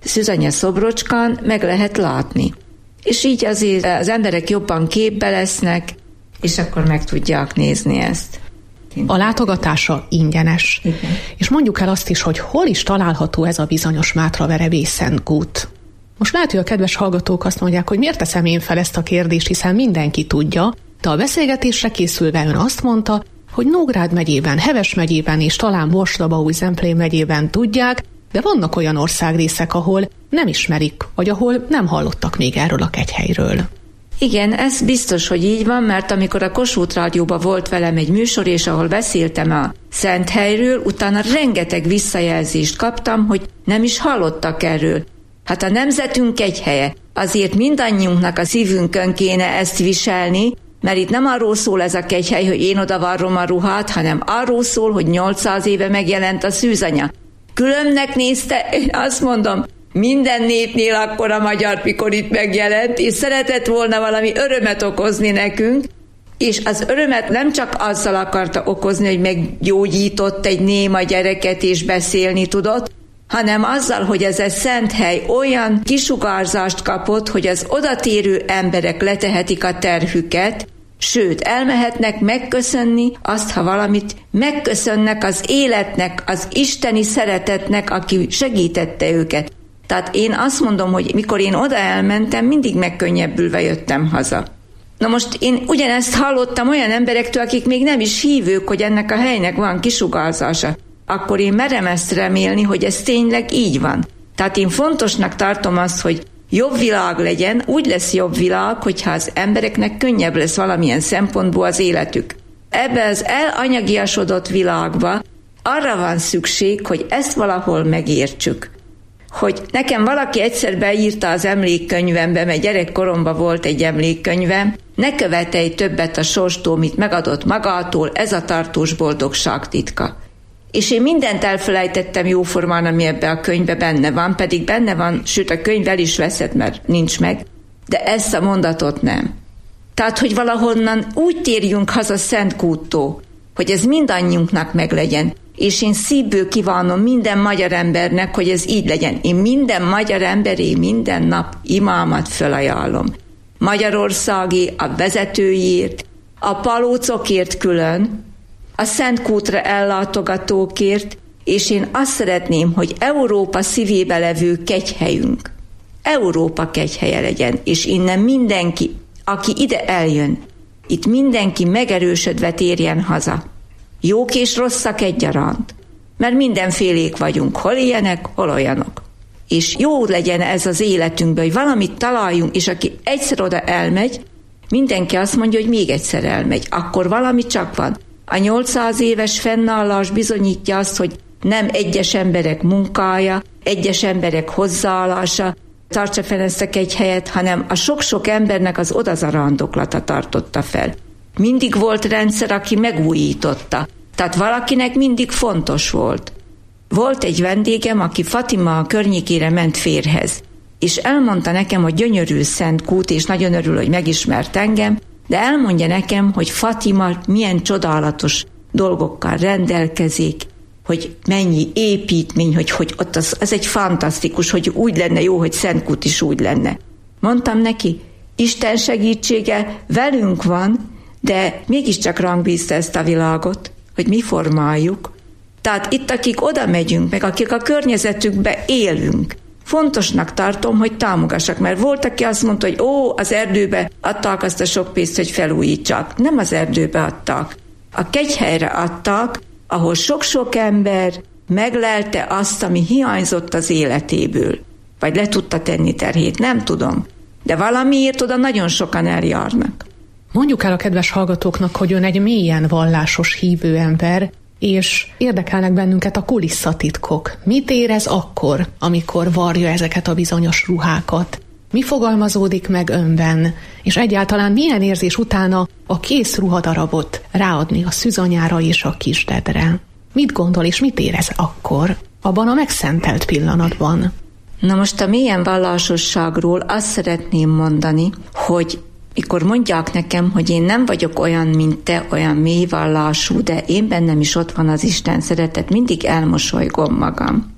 szűzanya szobrocskán meg lehet látni. És így azért az emberek jobban képbe lesznek, és akkor meg tudják nézni ezt. A látogatása ingyenes. Igen. És mondjuk el azt is, hogy hol is található ez a bizonyos Mátraverebészentkút. Most lehet, hogy a kedves hallgatók azt mondják, hogy miért teszem én fel ezt a kérdést, hiszen mindenki tudja, de a beszélgetésre készülve ön azt mondta, hogy Nógrád megyében, Heves megyében és talán Borslabaúj-Zemplén megyében tudják, de vannak olyan országrészek, ahol nem ismerik, vagy ahol nem hallottak még erről a kegyhelyről. Igen, ez biztos, hogy így van, mert amikor a Kossuth Rádióban volt velem egy műsor, és ahol beszéltem a Szenthelyről, utána rengeteg visszajelzést kaptam, hogy nem is hallottak erről. Hát a nemzetünk kegyhelye, azért mindannyiunknak a szívünkön kéne ezt viselni, mert itt nem arról szól ez a kegyhely, hogy én oda varrom a ruhát, hanem arról szól, hogy nyolcszáz éve megjelent a szűzanya. Különbnek nézte, én azt mondom, minden népnél akkor a magyar, mikor itt megjelent, és szeretett volna valami örömet okozni nekünk, és az örömet nem csak azzal akarta okozni, hogy meggyógyított egy néma gyereket és beszélni tudott, hanem azzal, hogy ez a Szenthely olyan kisugárzást kapott, hogy az odatérő emberek letehetik a terhüket, sőt, elmehetnek megköszönni azt, ha valamit megköszönnek az életnek, az isteni szeretetnek, aki segítette őket. Tehát én azt mondom, hogy mikor én oda elmentem, mindig megkönnyebbülve jöttem haza. Na most én ugyanezt hallottam olyan emberektől, akik még nem is hívők, hogy ennek a helynek van kisugárzása. Akkor én merem ezt remélni, hogy ez tényleg így van. Tehát én fontosnak tartom azt, hogy jobb világ legyen, úgy lesz jobb világ, hogyha az embereknek könnyebb lesz valamilyen szempontból az életük. Ebben az elanyagiasodott világba arra van szükség, hogy ezt valahol megértsük. Hogy nekem valaki egyszer beírta az emlékkönyvembe, mert gyerekkoromban volt egy emlékkönyvem, ne követelj többet a sorstól, mit megadott magától, ez a tartós boldogság titka. És én mindent elfelejtettem jóformán, ami ebbe a könyvbe benne van, pedig benne van, sőt a könyv el is veszett, mert nincs meg, de ezt a mondatot nem. Tehát, hogy valahonnan úgy térjünk haza Szentkúttól, hogy ez mindannyiunknak meglegyen, és én szívből kívánom minden magyar embernek, hogy ez így legyen. Én minden magyar emberé minden nap imámat fölajánlom. Magyarországi, a vezetőjért, a palócokért külön, a Szentkútra ellátogatókért, és én azt szeretném, hogy Európa szívébe levő kegyhelyünk, Európa kegyhelye legyen, és innen mindenki, aki ide eljön, itt mindenki megerősödve térjen haza. Jók és rosszak egyaránt, mert mindenfélék vagyunk, hol ilyenek, hol olyanok. És jó legyen ez az életünkben, hogy valamit találjunk, és aki egyszer oda elmegy, mindenki azt mondja, hogy még egyszer elmegy, akkor valami csak van. A nyolcszáz éves fennállás bizonyítja azt, hogy nem egyes emberek munkája, egyes emberek hozzáállása tartsa fel ezt a kegyhelyet, hanem a sok-sok embernek az odazarándoklata tartotta fel. Mindig volt rendszer, aki megújította. Tehát valakinek mindig fontos volt. Volt egy vendégem, aki Fatima környékére ment férhez, és elmondta nekem, hogy gyönyörű Szentkút, és nagyon örül, hogy megismert engem, de elmondja nekem, hogy Fatima milyen csodálatos dolgokkal rendelkezik, hogy mennyi építmény, hogy, hogy ott az, az egy fantasztikus, hogy úgy lenne jó, hogy Szentkút is úgy lenne. Mondtam neki, Isten segítsége velünk van, de mégiscsak rangbízta ezt a világot, hogy mi formáljuk. Tehát itt, akik oda megyünk, meg akik a környezetükbe élünk, fontosnak tartom, hogy támogassak, mert volt, aki azt mondta, hogy ó, az erdőbe adták azt a sok pénzt, hogy felújítsak. Nem az erdőbe adták. A kegyhelyre adták, ahol sok-sok ember meglelte azt, ami hiányzott az életéből. Vagy le tudta tenni terhét, nem tudom. De valamiért oda nagyon sokan eljárnak. Mondjuk el a kedves hallgatóknak, hogy ön egy mélyen vallásos hívő ember, és érdekelnek bennünket a kulisszatitkok. Mit érez akkor, amikor varja ezeket a bizonyos ruhákat? Mi fogalmazódik meg önben? És egyáltalán milyen érzés utána a kész ruhadarabot ráadni a szűzanyára és a kisdedre? Mit gondol és mit érez akkor, abban a megszentelt pillanatban? Na most a mélyen vallásosságról azt szeretném mondani, hogy mikor mondják nekem, hogy én nem vagyok olyan, mint te, olyan mély vallású, de én bennem is ott van az Isten szeretet, mindig elmosolygom magam.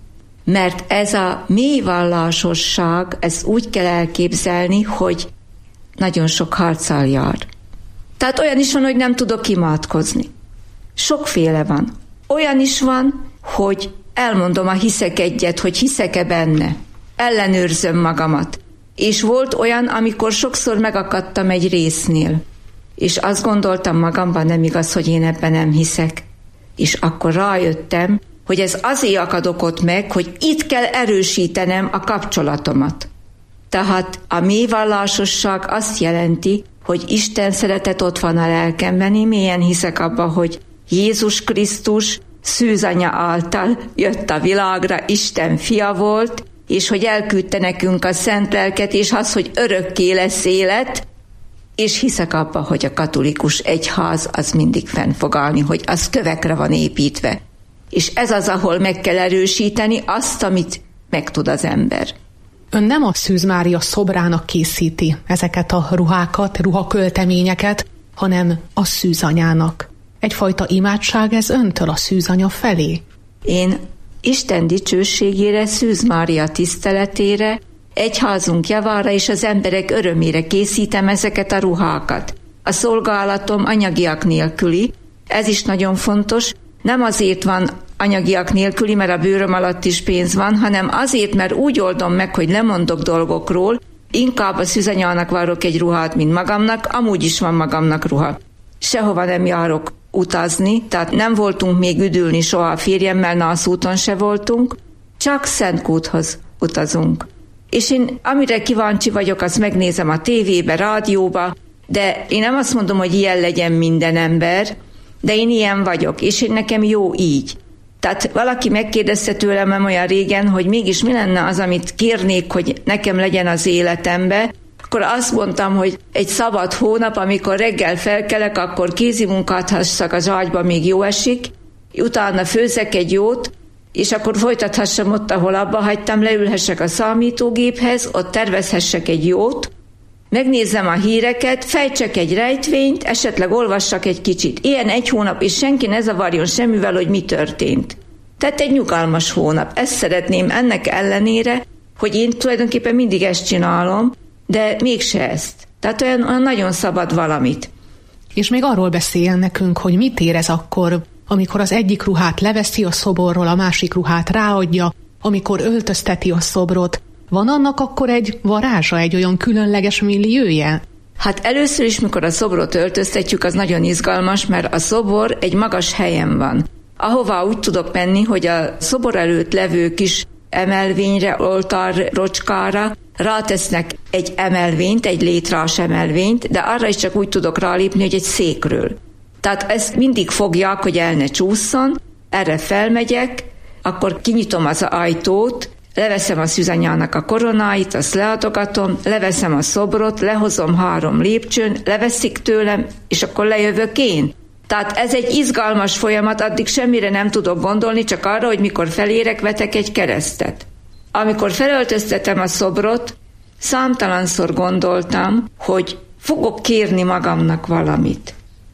Mert ez a mély vallásosság, ez úgy kell elképzelni, hogy nagyon sok harccal jár. Tehát olyan is van, hogy nem tudok imádkozni. Sokféle van. Olyan is van, hogy elmondom a hiszek egyet, hogy hiszek-e benne. Ellenőrzöm magamat. És volt olyan, amikor sokszor megakadtam egy résznél. És azt gondoltam magamban, nem igaz, hogy én ebben nem hiszek. És akkor rájöttem, hogy ez azért akadok ott meg, hogy itt kell erősítenem a kapcsolatomat. Tehát a mély vallásosság azt jelenti, hogy Isten szeretet ott van a lelkemben, én mélyen hiszek abba, hogy Jézus Krisztus szűzanya által jött a világra, Isten fia volt, és hogy elküldte nekünk a szent lelket, és az, hogy örökké lesz élet, és hiszek abba, hogy a katolikus egyház az mindig fenn fog állni, hogy az kövekre van építve. És ez az, ahol meg kell erősíteni azt, amit megtud az ember. Ön nem a Szűz Mária szobrának készíti ezeket a ruhákat, ruhakölteményeket, hanem a szűzanyának. Egyfajta imádság ez öntől a szűzanya felé? Én Isten dicsőségére, Szűz Mária tiszteletére, egyházunk javára és az emberek örömére készítem ezeket a ruhákat. A szolgálatom anyagiak nélküli, ez is nagyon fontos, nem azért van anyagiak nélküli, mert a bőröm alatt is pénz van, hanem azért, mert úgy oldom meg, hogy lemondok dolgokról, inkább a szűzanyának várok egy ruhát, mint magamnak, amúgy is van magamnak ruha. Sehova nem járok utazni, tehát nem voltunk még üdülni soha a férjemmel, Nász úton se voltunk, csak Szentkúthoz utazunk. És én amire kíváncsi vagyok, azt megnézem a tévébe, rádióba, de én nem azt mondom, hogy ilyen legyen minden ember, de én ilyen vagyok, és én nekem jó így. Tehát valaki megkérdezte tőlem nem olyan régen, hogy mégis mi lenne az, amit kérnék, hogy nekem legyen az életembe, akkor azt mondtam, hogy egy szabad hónap, amikor reggel felkelek, akkor kézimunkát hassak az ágyba, még jó esik, utána főzek egy jót, és akkor folytathassam ott, ahol abba hagytam, leülhessek a számítógéphez, ott tervezhessek egy jót, megnézzem a híreket, fejtsek egy rejtvényt, esetleg olvassak egy kicsit. Ilyen egy hónap, és senki ne zavarjon semmivel, hogy mi történt. Tehát egy nyugalmas hónap. Ezt szeretném ennek ellenére, hogy én tulajdonképpen mindig ezt csinálom, de mégse ezt. Tehát olyan, olyan nagyon szabad valamit. És még arról beszéljen nekünk, hogy mit érez akkor, amikor az egyik ruhát leveszi a szoborról, a másik ruhát ráadja, amikor öltözteti a szobrot. Van annak akkor egy varázsa, egy olyan különleges milliója? Hát először is, mikor a szobrot öltöztetjük, az nagyon izgalmas, mert a szobor egy magas helyen van. Ahová úgy tudok menni, hogy a szobor előtt levő kis emelvényre, oltár rocskára rátesznek egy emelvényt, egy létrás emelvényt, de arra is csak úgy tudok rálépni, hogy egy székről. Tehát ezt mindig fogják, hogy el ne csúszson, erre felmegyek, akkor kinyitom az ajtót, leveszem a szűzanyának a koronáit, azt leadogatom, leveszem a szobrot, lehozom három lépcsőn, leveszik tőlem, és akkor lejövök én. Tehát ez egy izgalmas folyamat, addig semmire nem tudok gondolni, csak arra, hogy mikor felérek, vetek egy keresztet. Amikor felöltöztetem a szobrot, számtalanszor gondoltam, hogy fogok kérni magamnak valamit.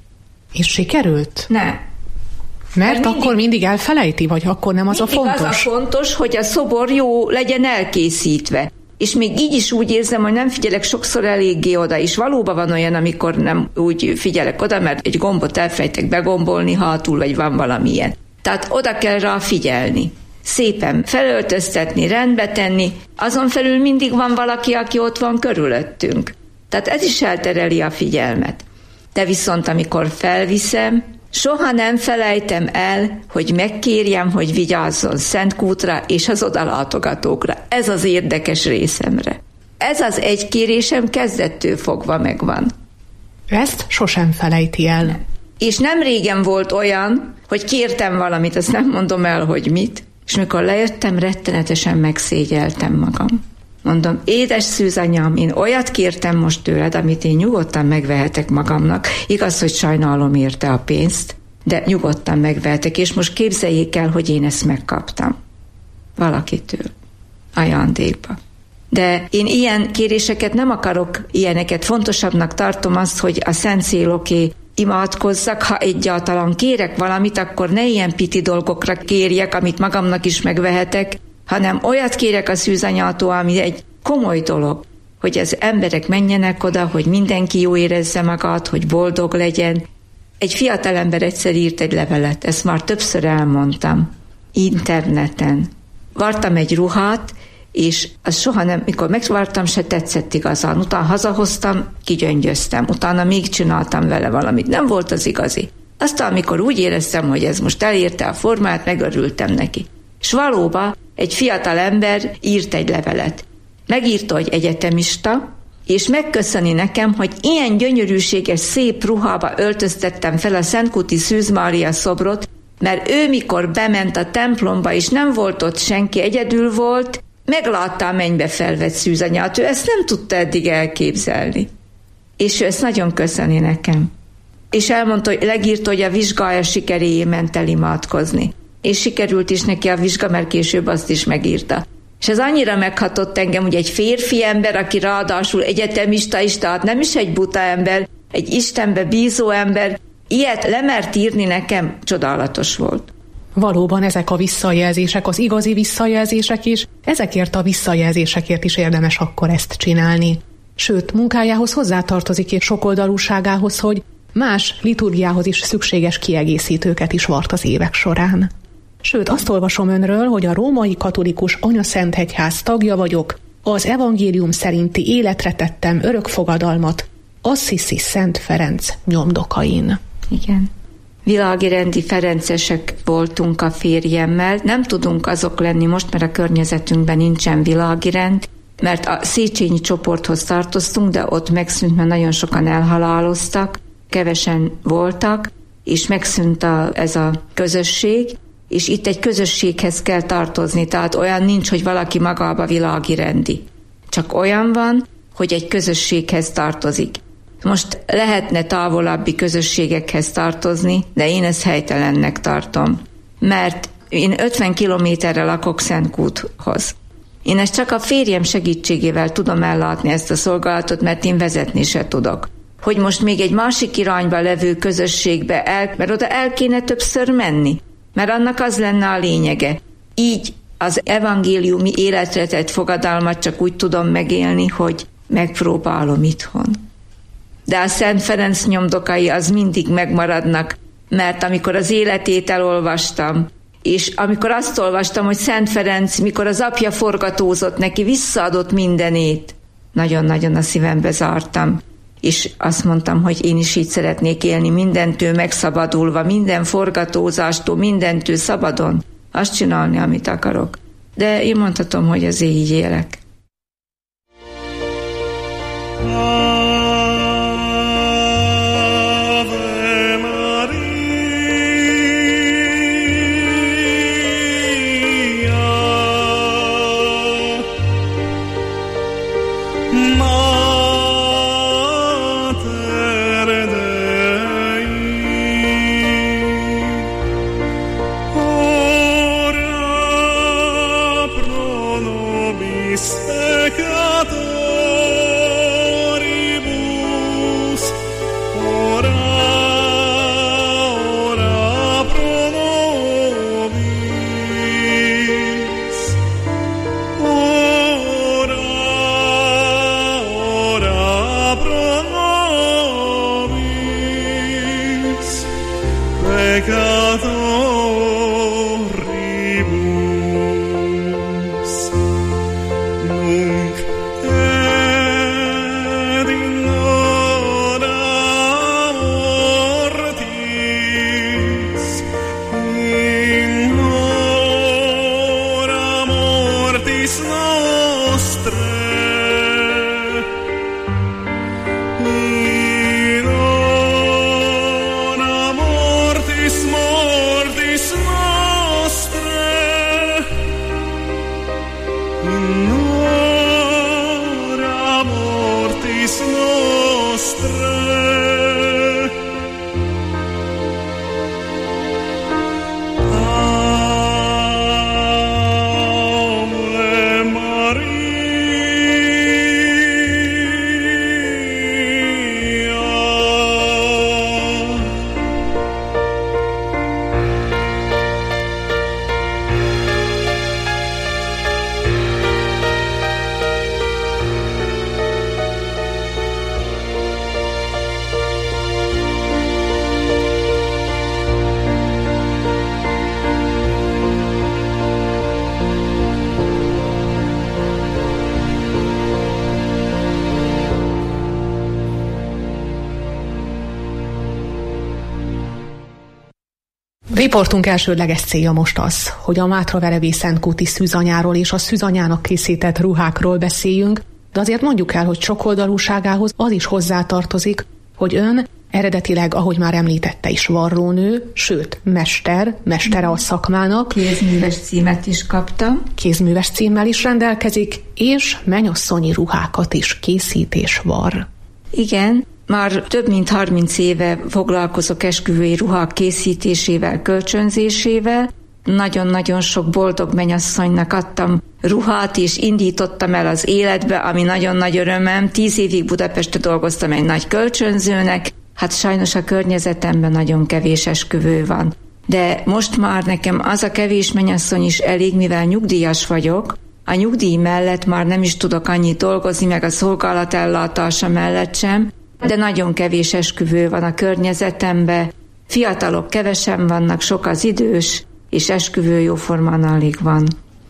És sikerült? Ne. Mert mindig, akkor mindig elfelejti, vagy akkor nem az a fontos? az a fontos, hogy a szobor jó legyen elkészítve. És még így is úgy érzem, hogy nem figyelek sokszor eléggé oda, és valóban van olyan, amikor nem úgy figyelek oda, mert egy gombot elfelejtek begombolni hátul, vagy van valamilyen. Tehát oda kell rá figyelni. Szépen felöltöztetni, rendbe tenni, azon felül mindig van valaki, aki ott van körülöttünk. Tehát ez is eltereli a figyelmet. De viszont amikor felviszem, soha nem felejtem el, hogy megkérjem, hogy vigyázzon Szentkútra és az odalátogatókra. Ez az érdekes részemre. Ez az egy kérésem kezdettől fogva megvan. Ezt sosem felejti el. És nem régen volt olyan, hogy kértem valamit, azt nem mondom el, hogy mit, és mikor lejöttem, rettenetesen megszégyeltem magam. Mondom, édes szűzanyám, én olyat kértem most tőled, amit én nyugodtan megvehetek magamnak. Igaz, hogy sajnálom érte a pénzt, de nyugodtan megvehetek, és most képzeljék el, hogy én ezt megkaptam. Valakitől. Ajándékba. De én ilyen kéréseket nem akarok, ilyeneket. Fontosabbnak tartom azt, hogy a szent céloké imádkozzak, ha egyáltalán kérek valamit, akkor ne ilyen piti dolgokra kérjek, amit magamnak is megvehetek, hanem olyat kérek a szűzanyától, ami egy komoly dolog, hogy az emberek menjenek oda, hogy mindenki jó érezze magát, hogy boldog legyen. Egy fiatalember egyszer írt egy levelet, ezt már többször elmondtam, interneten. Vartam egy ruhát, és az soha nem, mikor megvartam, se tetszett igazán. Utána hazahoztam, kigyöngyöztem, utána még csináltam vele valamit. Nem volt az igazi. Aztán, amikor úgy éreztem, hogy ez most elérte a formát, megörültem neki. És valóban egy fiatal ember írt egy levelet. Megírta, hogy egyetemista, és megköszöni nekem, hogy ilyen gyönyörűséges, szép ruhába öltöztettem fel a Szentkúti Szűz Mária szobrot, mert ő mikor bement a templomba, és nem volt ott senki, egyedül volt, meglátta a mennybe felvett szűzanyát, ő ezt nem tudta eddig elképzelni. És ő ezt nagyon köszöni nekem. És elmondta, hogy legírta, hogy a vizsgája sikeréjé ment el imádkozni. És sikerült is neki a vizsga, mert később azt is megírta. És ez annyira meghatott engem, hogy egy férfi ember, aki ráadásul egyetemista is, tehát nem is egy buta ember, egy Istenbe bízó ember, ilyet lemert írni nekem, csodálatos volt. Valóban ezek a visszajelzések, az igazi visszajelzések is, ezekért a visszajelzésekért is érdemes akkor ezt csinálni. Sőt, munkájához hozzátartozik és sokoldalúságához, hogy más liturgiához is szükséges kiegészítőket is vart az évek során. Sőt, azt olvasom önről, hogy a római katolikus Anyaszenthegyház tagja vagyok, az evangélium szerinti életre tettem örökfogadalmat Assisi Szent Ferenc nyomdokain. Igen. Világi rendi ferencesek voltunk a férjemmel, nem tudunk azok lenni most, mert a környezetünkben nincsen világi rend, mert a Széchenyi csoporthoz tartoztunk, de ott megszűnt, mert nagyon sokan elhaláloztak, kevesen voltak, és megszűnt a, ez a közösség, és itt egy közösséghez kell tartozni, tehát olyan nincs, hogy valaki magába világi rendi. Csak olyan van, hogy egy közösséghez tartozik. Most lehetne távolabbi közösségekhez tartozni, de én ezt helytelennek tartom. Mert én ötven kilométerre lakok Szentkúthoz. Én ezt csak a férjem segítségével tudom ellátni ezt a szolgálatot, mert én vezetni se tudok. Hogy most még egy másik irányba levő közösségbe el, mert oda el kéne többször menni. Mert annak az lenne a lényege. Így az evangéliumi életre tett fogadalmat csak úgy tudom megélni, hogy megpróbálom itthon. De a Szent Ferenc nyomdokai az mindig megmaradnak, mert amikor az életét elolvastam, és amikor azt olvastam, hogy Szent Ferenc, mikor az apja forgatózott neki, visszaadott mindenét, nagyon-nagyon a szívembe zártam. És azt mondtam, hogy én is így szeretnék élni, mindentől megszabadulva, minden forgatózástól, mindentől szabadon, azt csinálni, amit akarok. De én mondhatom, hogy azért így élek. Peccatori Riportunk elsődleges célja most az, hogy a Mátraverebi Szentkúti szűzanyáról és a szűzanyának készített ruhákról beszéljünk, de azért mondjuk el, hogy sokoldalúságához az is hozzátartozik, hogy ön eredetileg, ahogy már említette is, varrónő, sőt, mester, mestere a szakmának. Kézműves címet is kaptam. Kézműves címmel is rendelkezik, és mennyasszonyi ruhákat is készít és var. Igen, már több mint harminc éve foglalkozok esküvői ruhák készítésével, kölcsönzésével. Nagyon-nagyon sok boldog mennyasszonynak adtam ruhát, és indítottam el az életbe, ami nagyon nagy örömem. Tíz évig Budapesten dolgoztam egy nagy kölcsönzőnek, hát sajnos a környezetemben nagyon kevés esküvő van. De most már nekem az a kevés mennyasszony is elég, mivel nyugdíjas vagyok. A nyugdíj mellett már nem is tudok annyit dolgozni, meg a szolgálatellátása mellett sem, de nagyon kevés esküvő van a környezetemben. Fiatalok kevesen vannak, sok az idős, és esküvő jóformán alig van.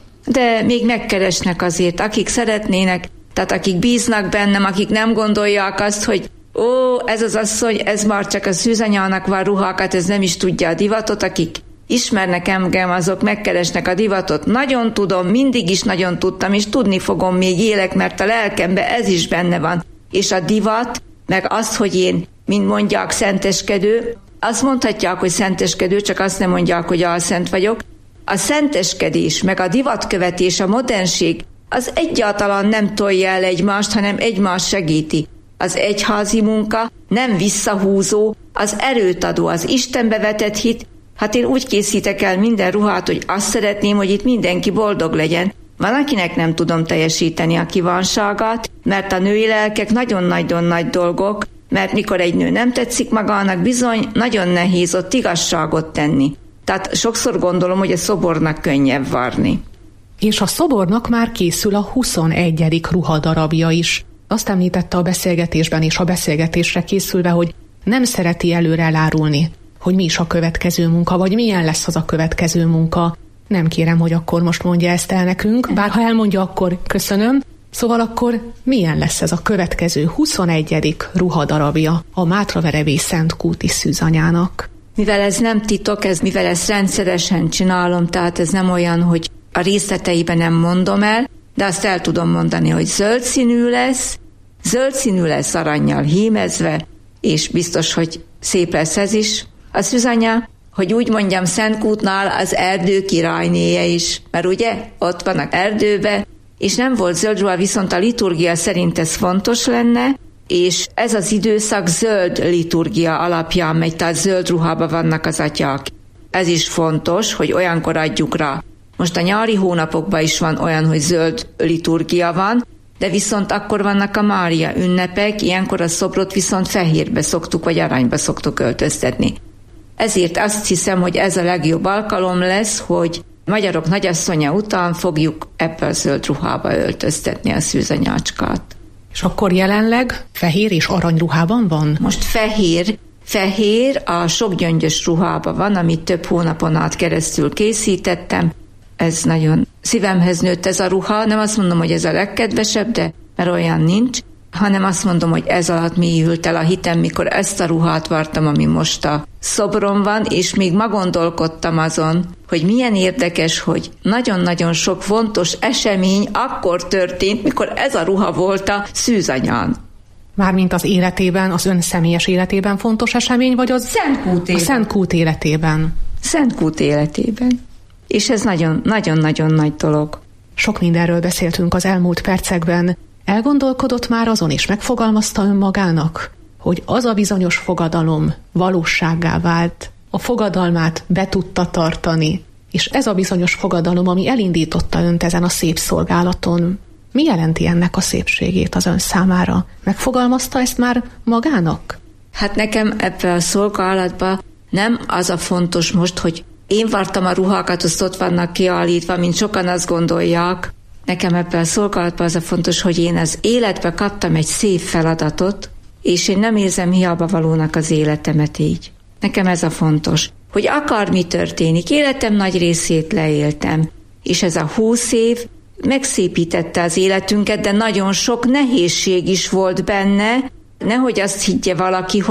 De még megkeresnek azért, akik szeretnének, tehát akik bíznak bennem, akik nem gondolják azt, hogy ó, ez az asszony, ez már csak a szűzanyának van ruhákat, ez nem is tudja a divatot, akik ismernek engem, azok megkeresnek a divatot. Nagyon tudom, mindig is nagyon tudtam, és tudni fogom, még élek, mert a lelkemben ez is benne van. És a divat, meg az, hogy én, mint mondják, szenteskedő, azt mondhatják, hogy szenteskedő, csak azt nem mondják, hogy álszent vagyok. A szenteskedés, meg a divatkövetés, a modernség, az egyáltalán nem tolja el egymást, hanem egymást segíti. Az egyházi munka nem visszahúzó, az erőt adó, az Istenbe vetett hit. Hát én úgy készítek el minden ruhát, hogy azt szeretném, hogy itt mindenki boldog legyen. Van, akinek nem tudom teljesíteni a kívánságát, mert a női lelkek nagyon-nagyon nagy dolgok, mert mikor egy nő nem tetszik magának, bizony nagyon nehéz ott igazságot tenni. Tehát sokszor gondolom, hogy a szobornak könnyebb varni. És a szobornak már készül a huszonegyedik ruhadarabja is. Azt említette a beszélgetésben és a beszélgetésre készülve, hogy nem szereti előre elárulni, hogy mi is a következő munka, vagy milyen lesz az a következő munka. Nem kérem, hogy akkor most mondja ezt el nekünk, bár ha elmondja, akkor köszönöm. Szóval akkor milyen lesz ez a következő huszonegyedik ruhadarabja a Mátraverebi Szentkúti szűzanyának? Mivel ez nem titok, ez, mivel ezt rendszeresen csinálom, tehát ez nem olyan, hogy a részleteiben nem mondom el, de azt el tudom mondani, hogy zöld színű lesz, zöld színű lesz arannyal hímezve, és biztos, hogy szép lesz ez is. A szűzanya, hogy úgy mondjam, Szentkútnál az erdő királynéje is, mert ugye ott vannak erdőbe, és nem volt zöld ruha, viszont a liturgia szerint ez fontos lenne, és ez az időszak zöld liturgia alapján megy, tehát zöld ruhában vannak az atyák. Ez is fontos, hogy olyankor adjuk rá. Most a nyári hónapokban is van olyan, hogy zöld liturgia van, de viszont akkor vannak a Mária ünnepek, ilyenkor a szobrot viszont fehérbe szoktuk, vagy aranyba szoktuk öltöztetni. Ezért azt hiszem, hogy ez a legjobb alkalom lesz, hogy magyarok nagyasszonya után fogjuk ebbe a zöld ruhába öltöztetni a szűzanyácskát. És akkor jelenleg fehér és arany ruhában van? Most fehér, fehér a sokgyöngyös ruhában van, amit több hónapon át keresztül készítettem. Ez nagyon szívemhez nőtt ez a ruha, nem azt mondom, hogy ez a legkedvesebb, de mert olyan nincs, hanem azt mondom, hogy ez alatt mélyült el a hitem, mikor ezt a ruhát vartam, ami most a szobron van, és még ma gondolkodtam azon, hogy milyen érdekes, hogy nagyon-nagyon sok fontos esemény akkor történt, mikor ez a ruha volt a szűzanyán. Mármint az életében, az ön személyes életében fontos esemény, vagy az Szentkút a Szentkút életében? Szentkút életében. És ez nagyon-nagyon nagy dolog. Sok mindenről beszéltünk az elmúlt percekben. Elgondolkodott már azon, és megfogalmazta önmagának, hogy az a bizonyos fogadalom valósággá vált, a fogadalmát be tudta tartani, és ez a bizonyos fogadalom, ami elindította önt ezen a szép szolgálaton, mi jelenti ennek a szépségét az ön számára? Megfogalmazta ezt már magának? Hát nekem ebben a szolgálatban nem az a fontos most, hogy én vartam a ruhákat, azt ott vannak kiállítva, mint sokan azt gondolják. Nekem ebben a szolgálatban az a fontos, hogy én az életbe kaptam egy szép feladatot, és én nem érzem hiába valónak az életemet így. Nekem ez a fontos, hogy akármi történik, életem nagy részét leéltem, és ez a húsz év megszépítette az életünket, de nagyon sok nehézség is volt benne. Nehogy azt higgye valaki, hogy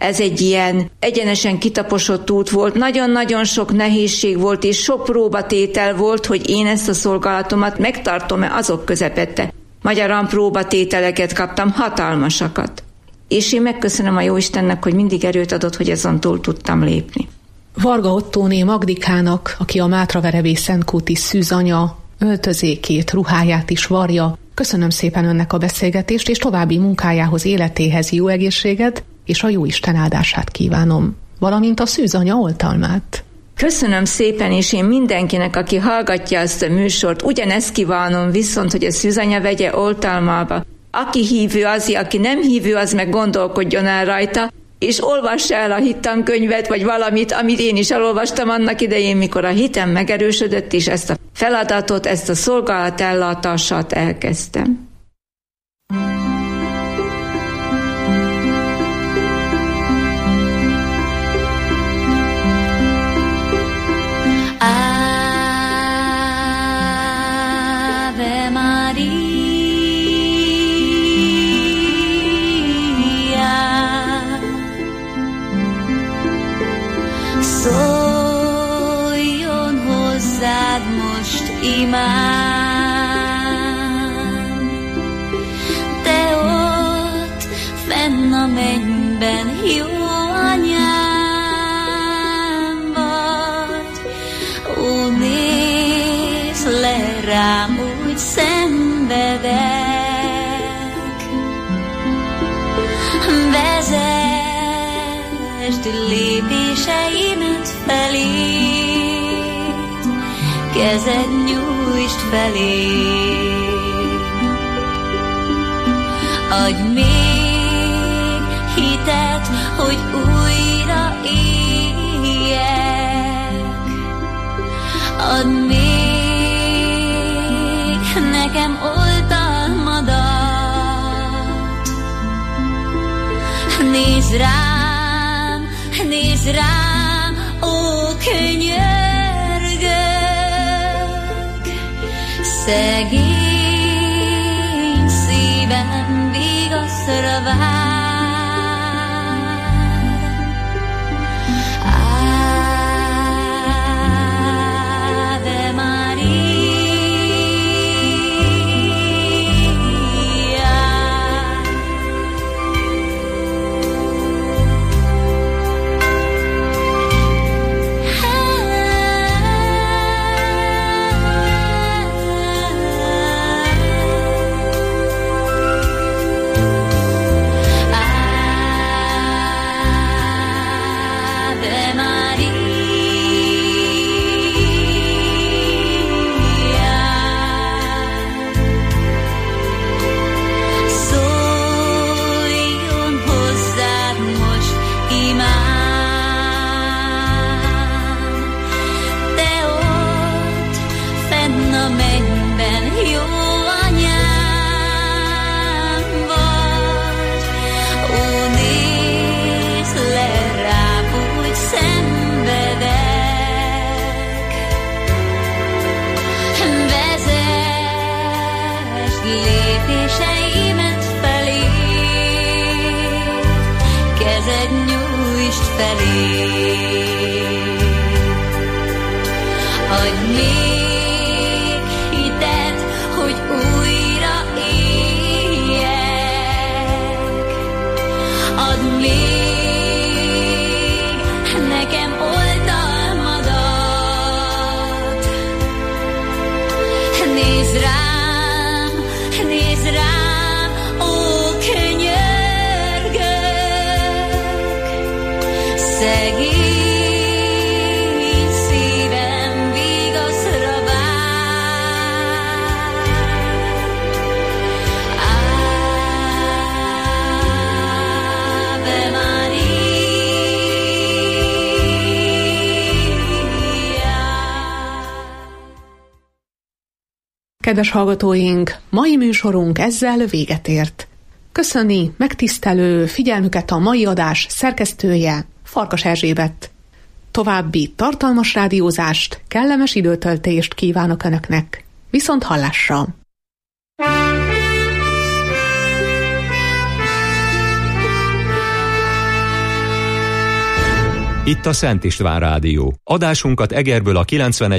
Ez egy ilyen egyenesen kitaposott út volt, nagyon-nagyon sok nehézség volt, és sok próbatétel volt, hogy én ezt a szolgálatomat megtartom-e azok közepette. Magyarán próbatételeket kaptam, hatalmasakat. És én megköszönöm a Jóistennek, hogy mindig erőt adott, hogy ezen túl tudtam lépni. Varga Ottóné Magdikának, aki a Mátraverebély Szentkúti szűzanya, öltözékét, ruháját is varja, köszönöm szépen önnek a beszélgetést, és további munkájához, életéhez jó egészséget, és a Jóisten áldását kívánom, valamint a szűzanya oltalmát. Köszönöm szépen, és én mindenkinek, aki hallgatja ezt a műsort, ugyanezt kívánom viszont, hogy a szűzanya vegye oltalmába. Aki hívő, az, aki nem hívő, az meg gondolkodjon el rajta, és olvassa el a hittankönyvet, vagy valamit, amit én is elolvastam annak idején, mikor a hitem megerősödött, és ezt a feladatot, ezt a szolgálatellátását elkezdtem. Ave Maria, szóljon hozzád most imám, te ott fenn a mennyben jó anyám vagy, ó, nézz le rám, úgy szenvedek, vezesd lépéseimet feléd, kezed nyújtsd feléd. Adj még hitet, hogy újra éljek, add még nekem oltalmadat. Nézz rám, nézz rám, ó, könyörgök, szegény szívem vigaszra vár. Ave Maria. Kedves hallgatóink, mai műsorunk ezzel véget ért. Köszöni megtisztelő figyelmüket a mai adás szerkesztője, Farkas Erzsébet. További tartalmas rádiózást, kellemes időtöltést kívánok Önöknek. Viszont hallásra! Itt a Szent István Rádió. Adásunkat Egerből a kilencvenegy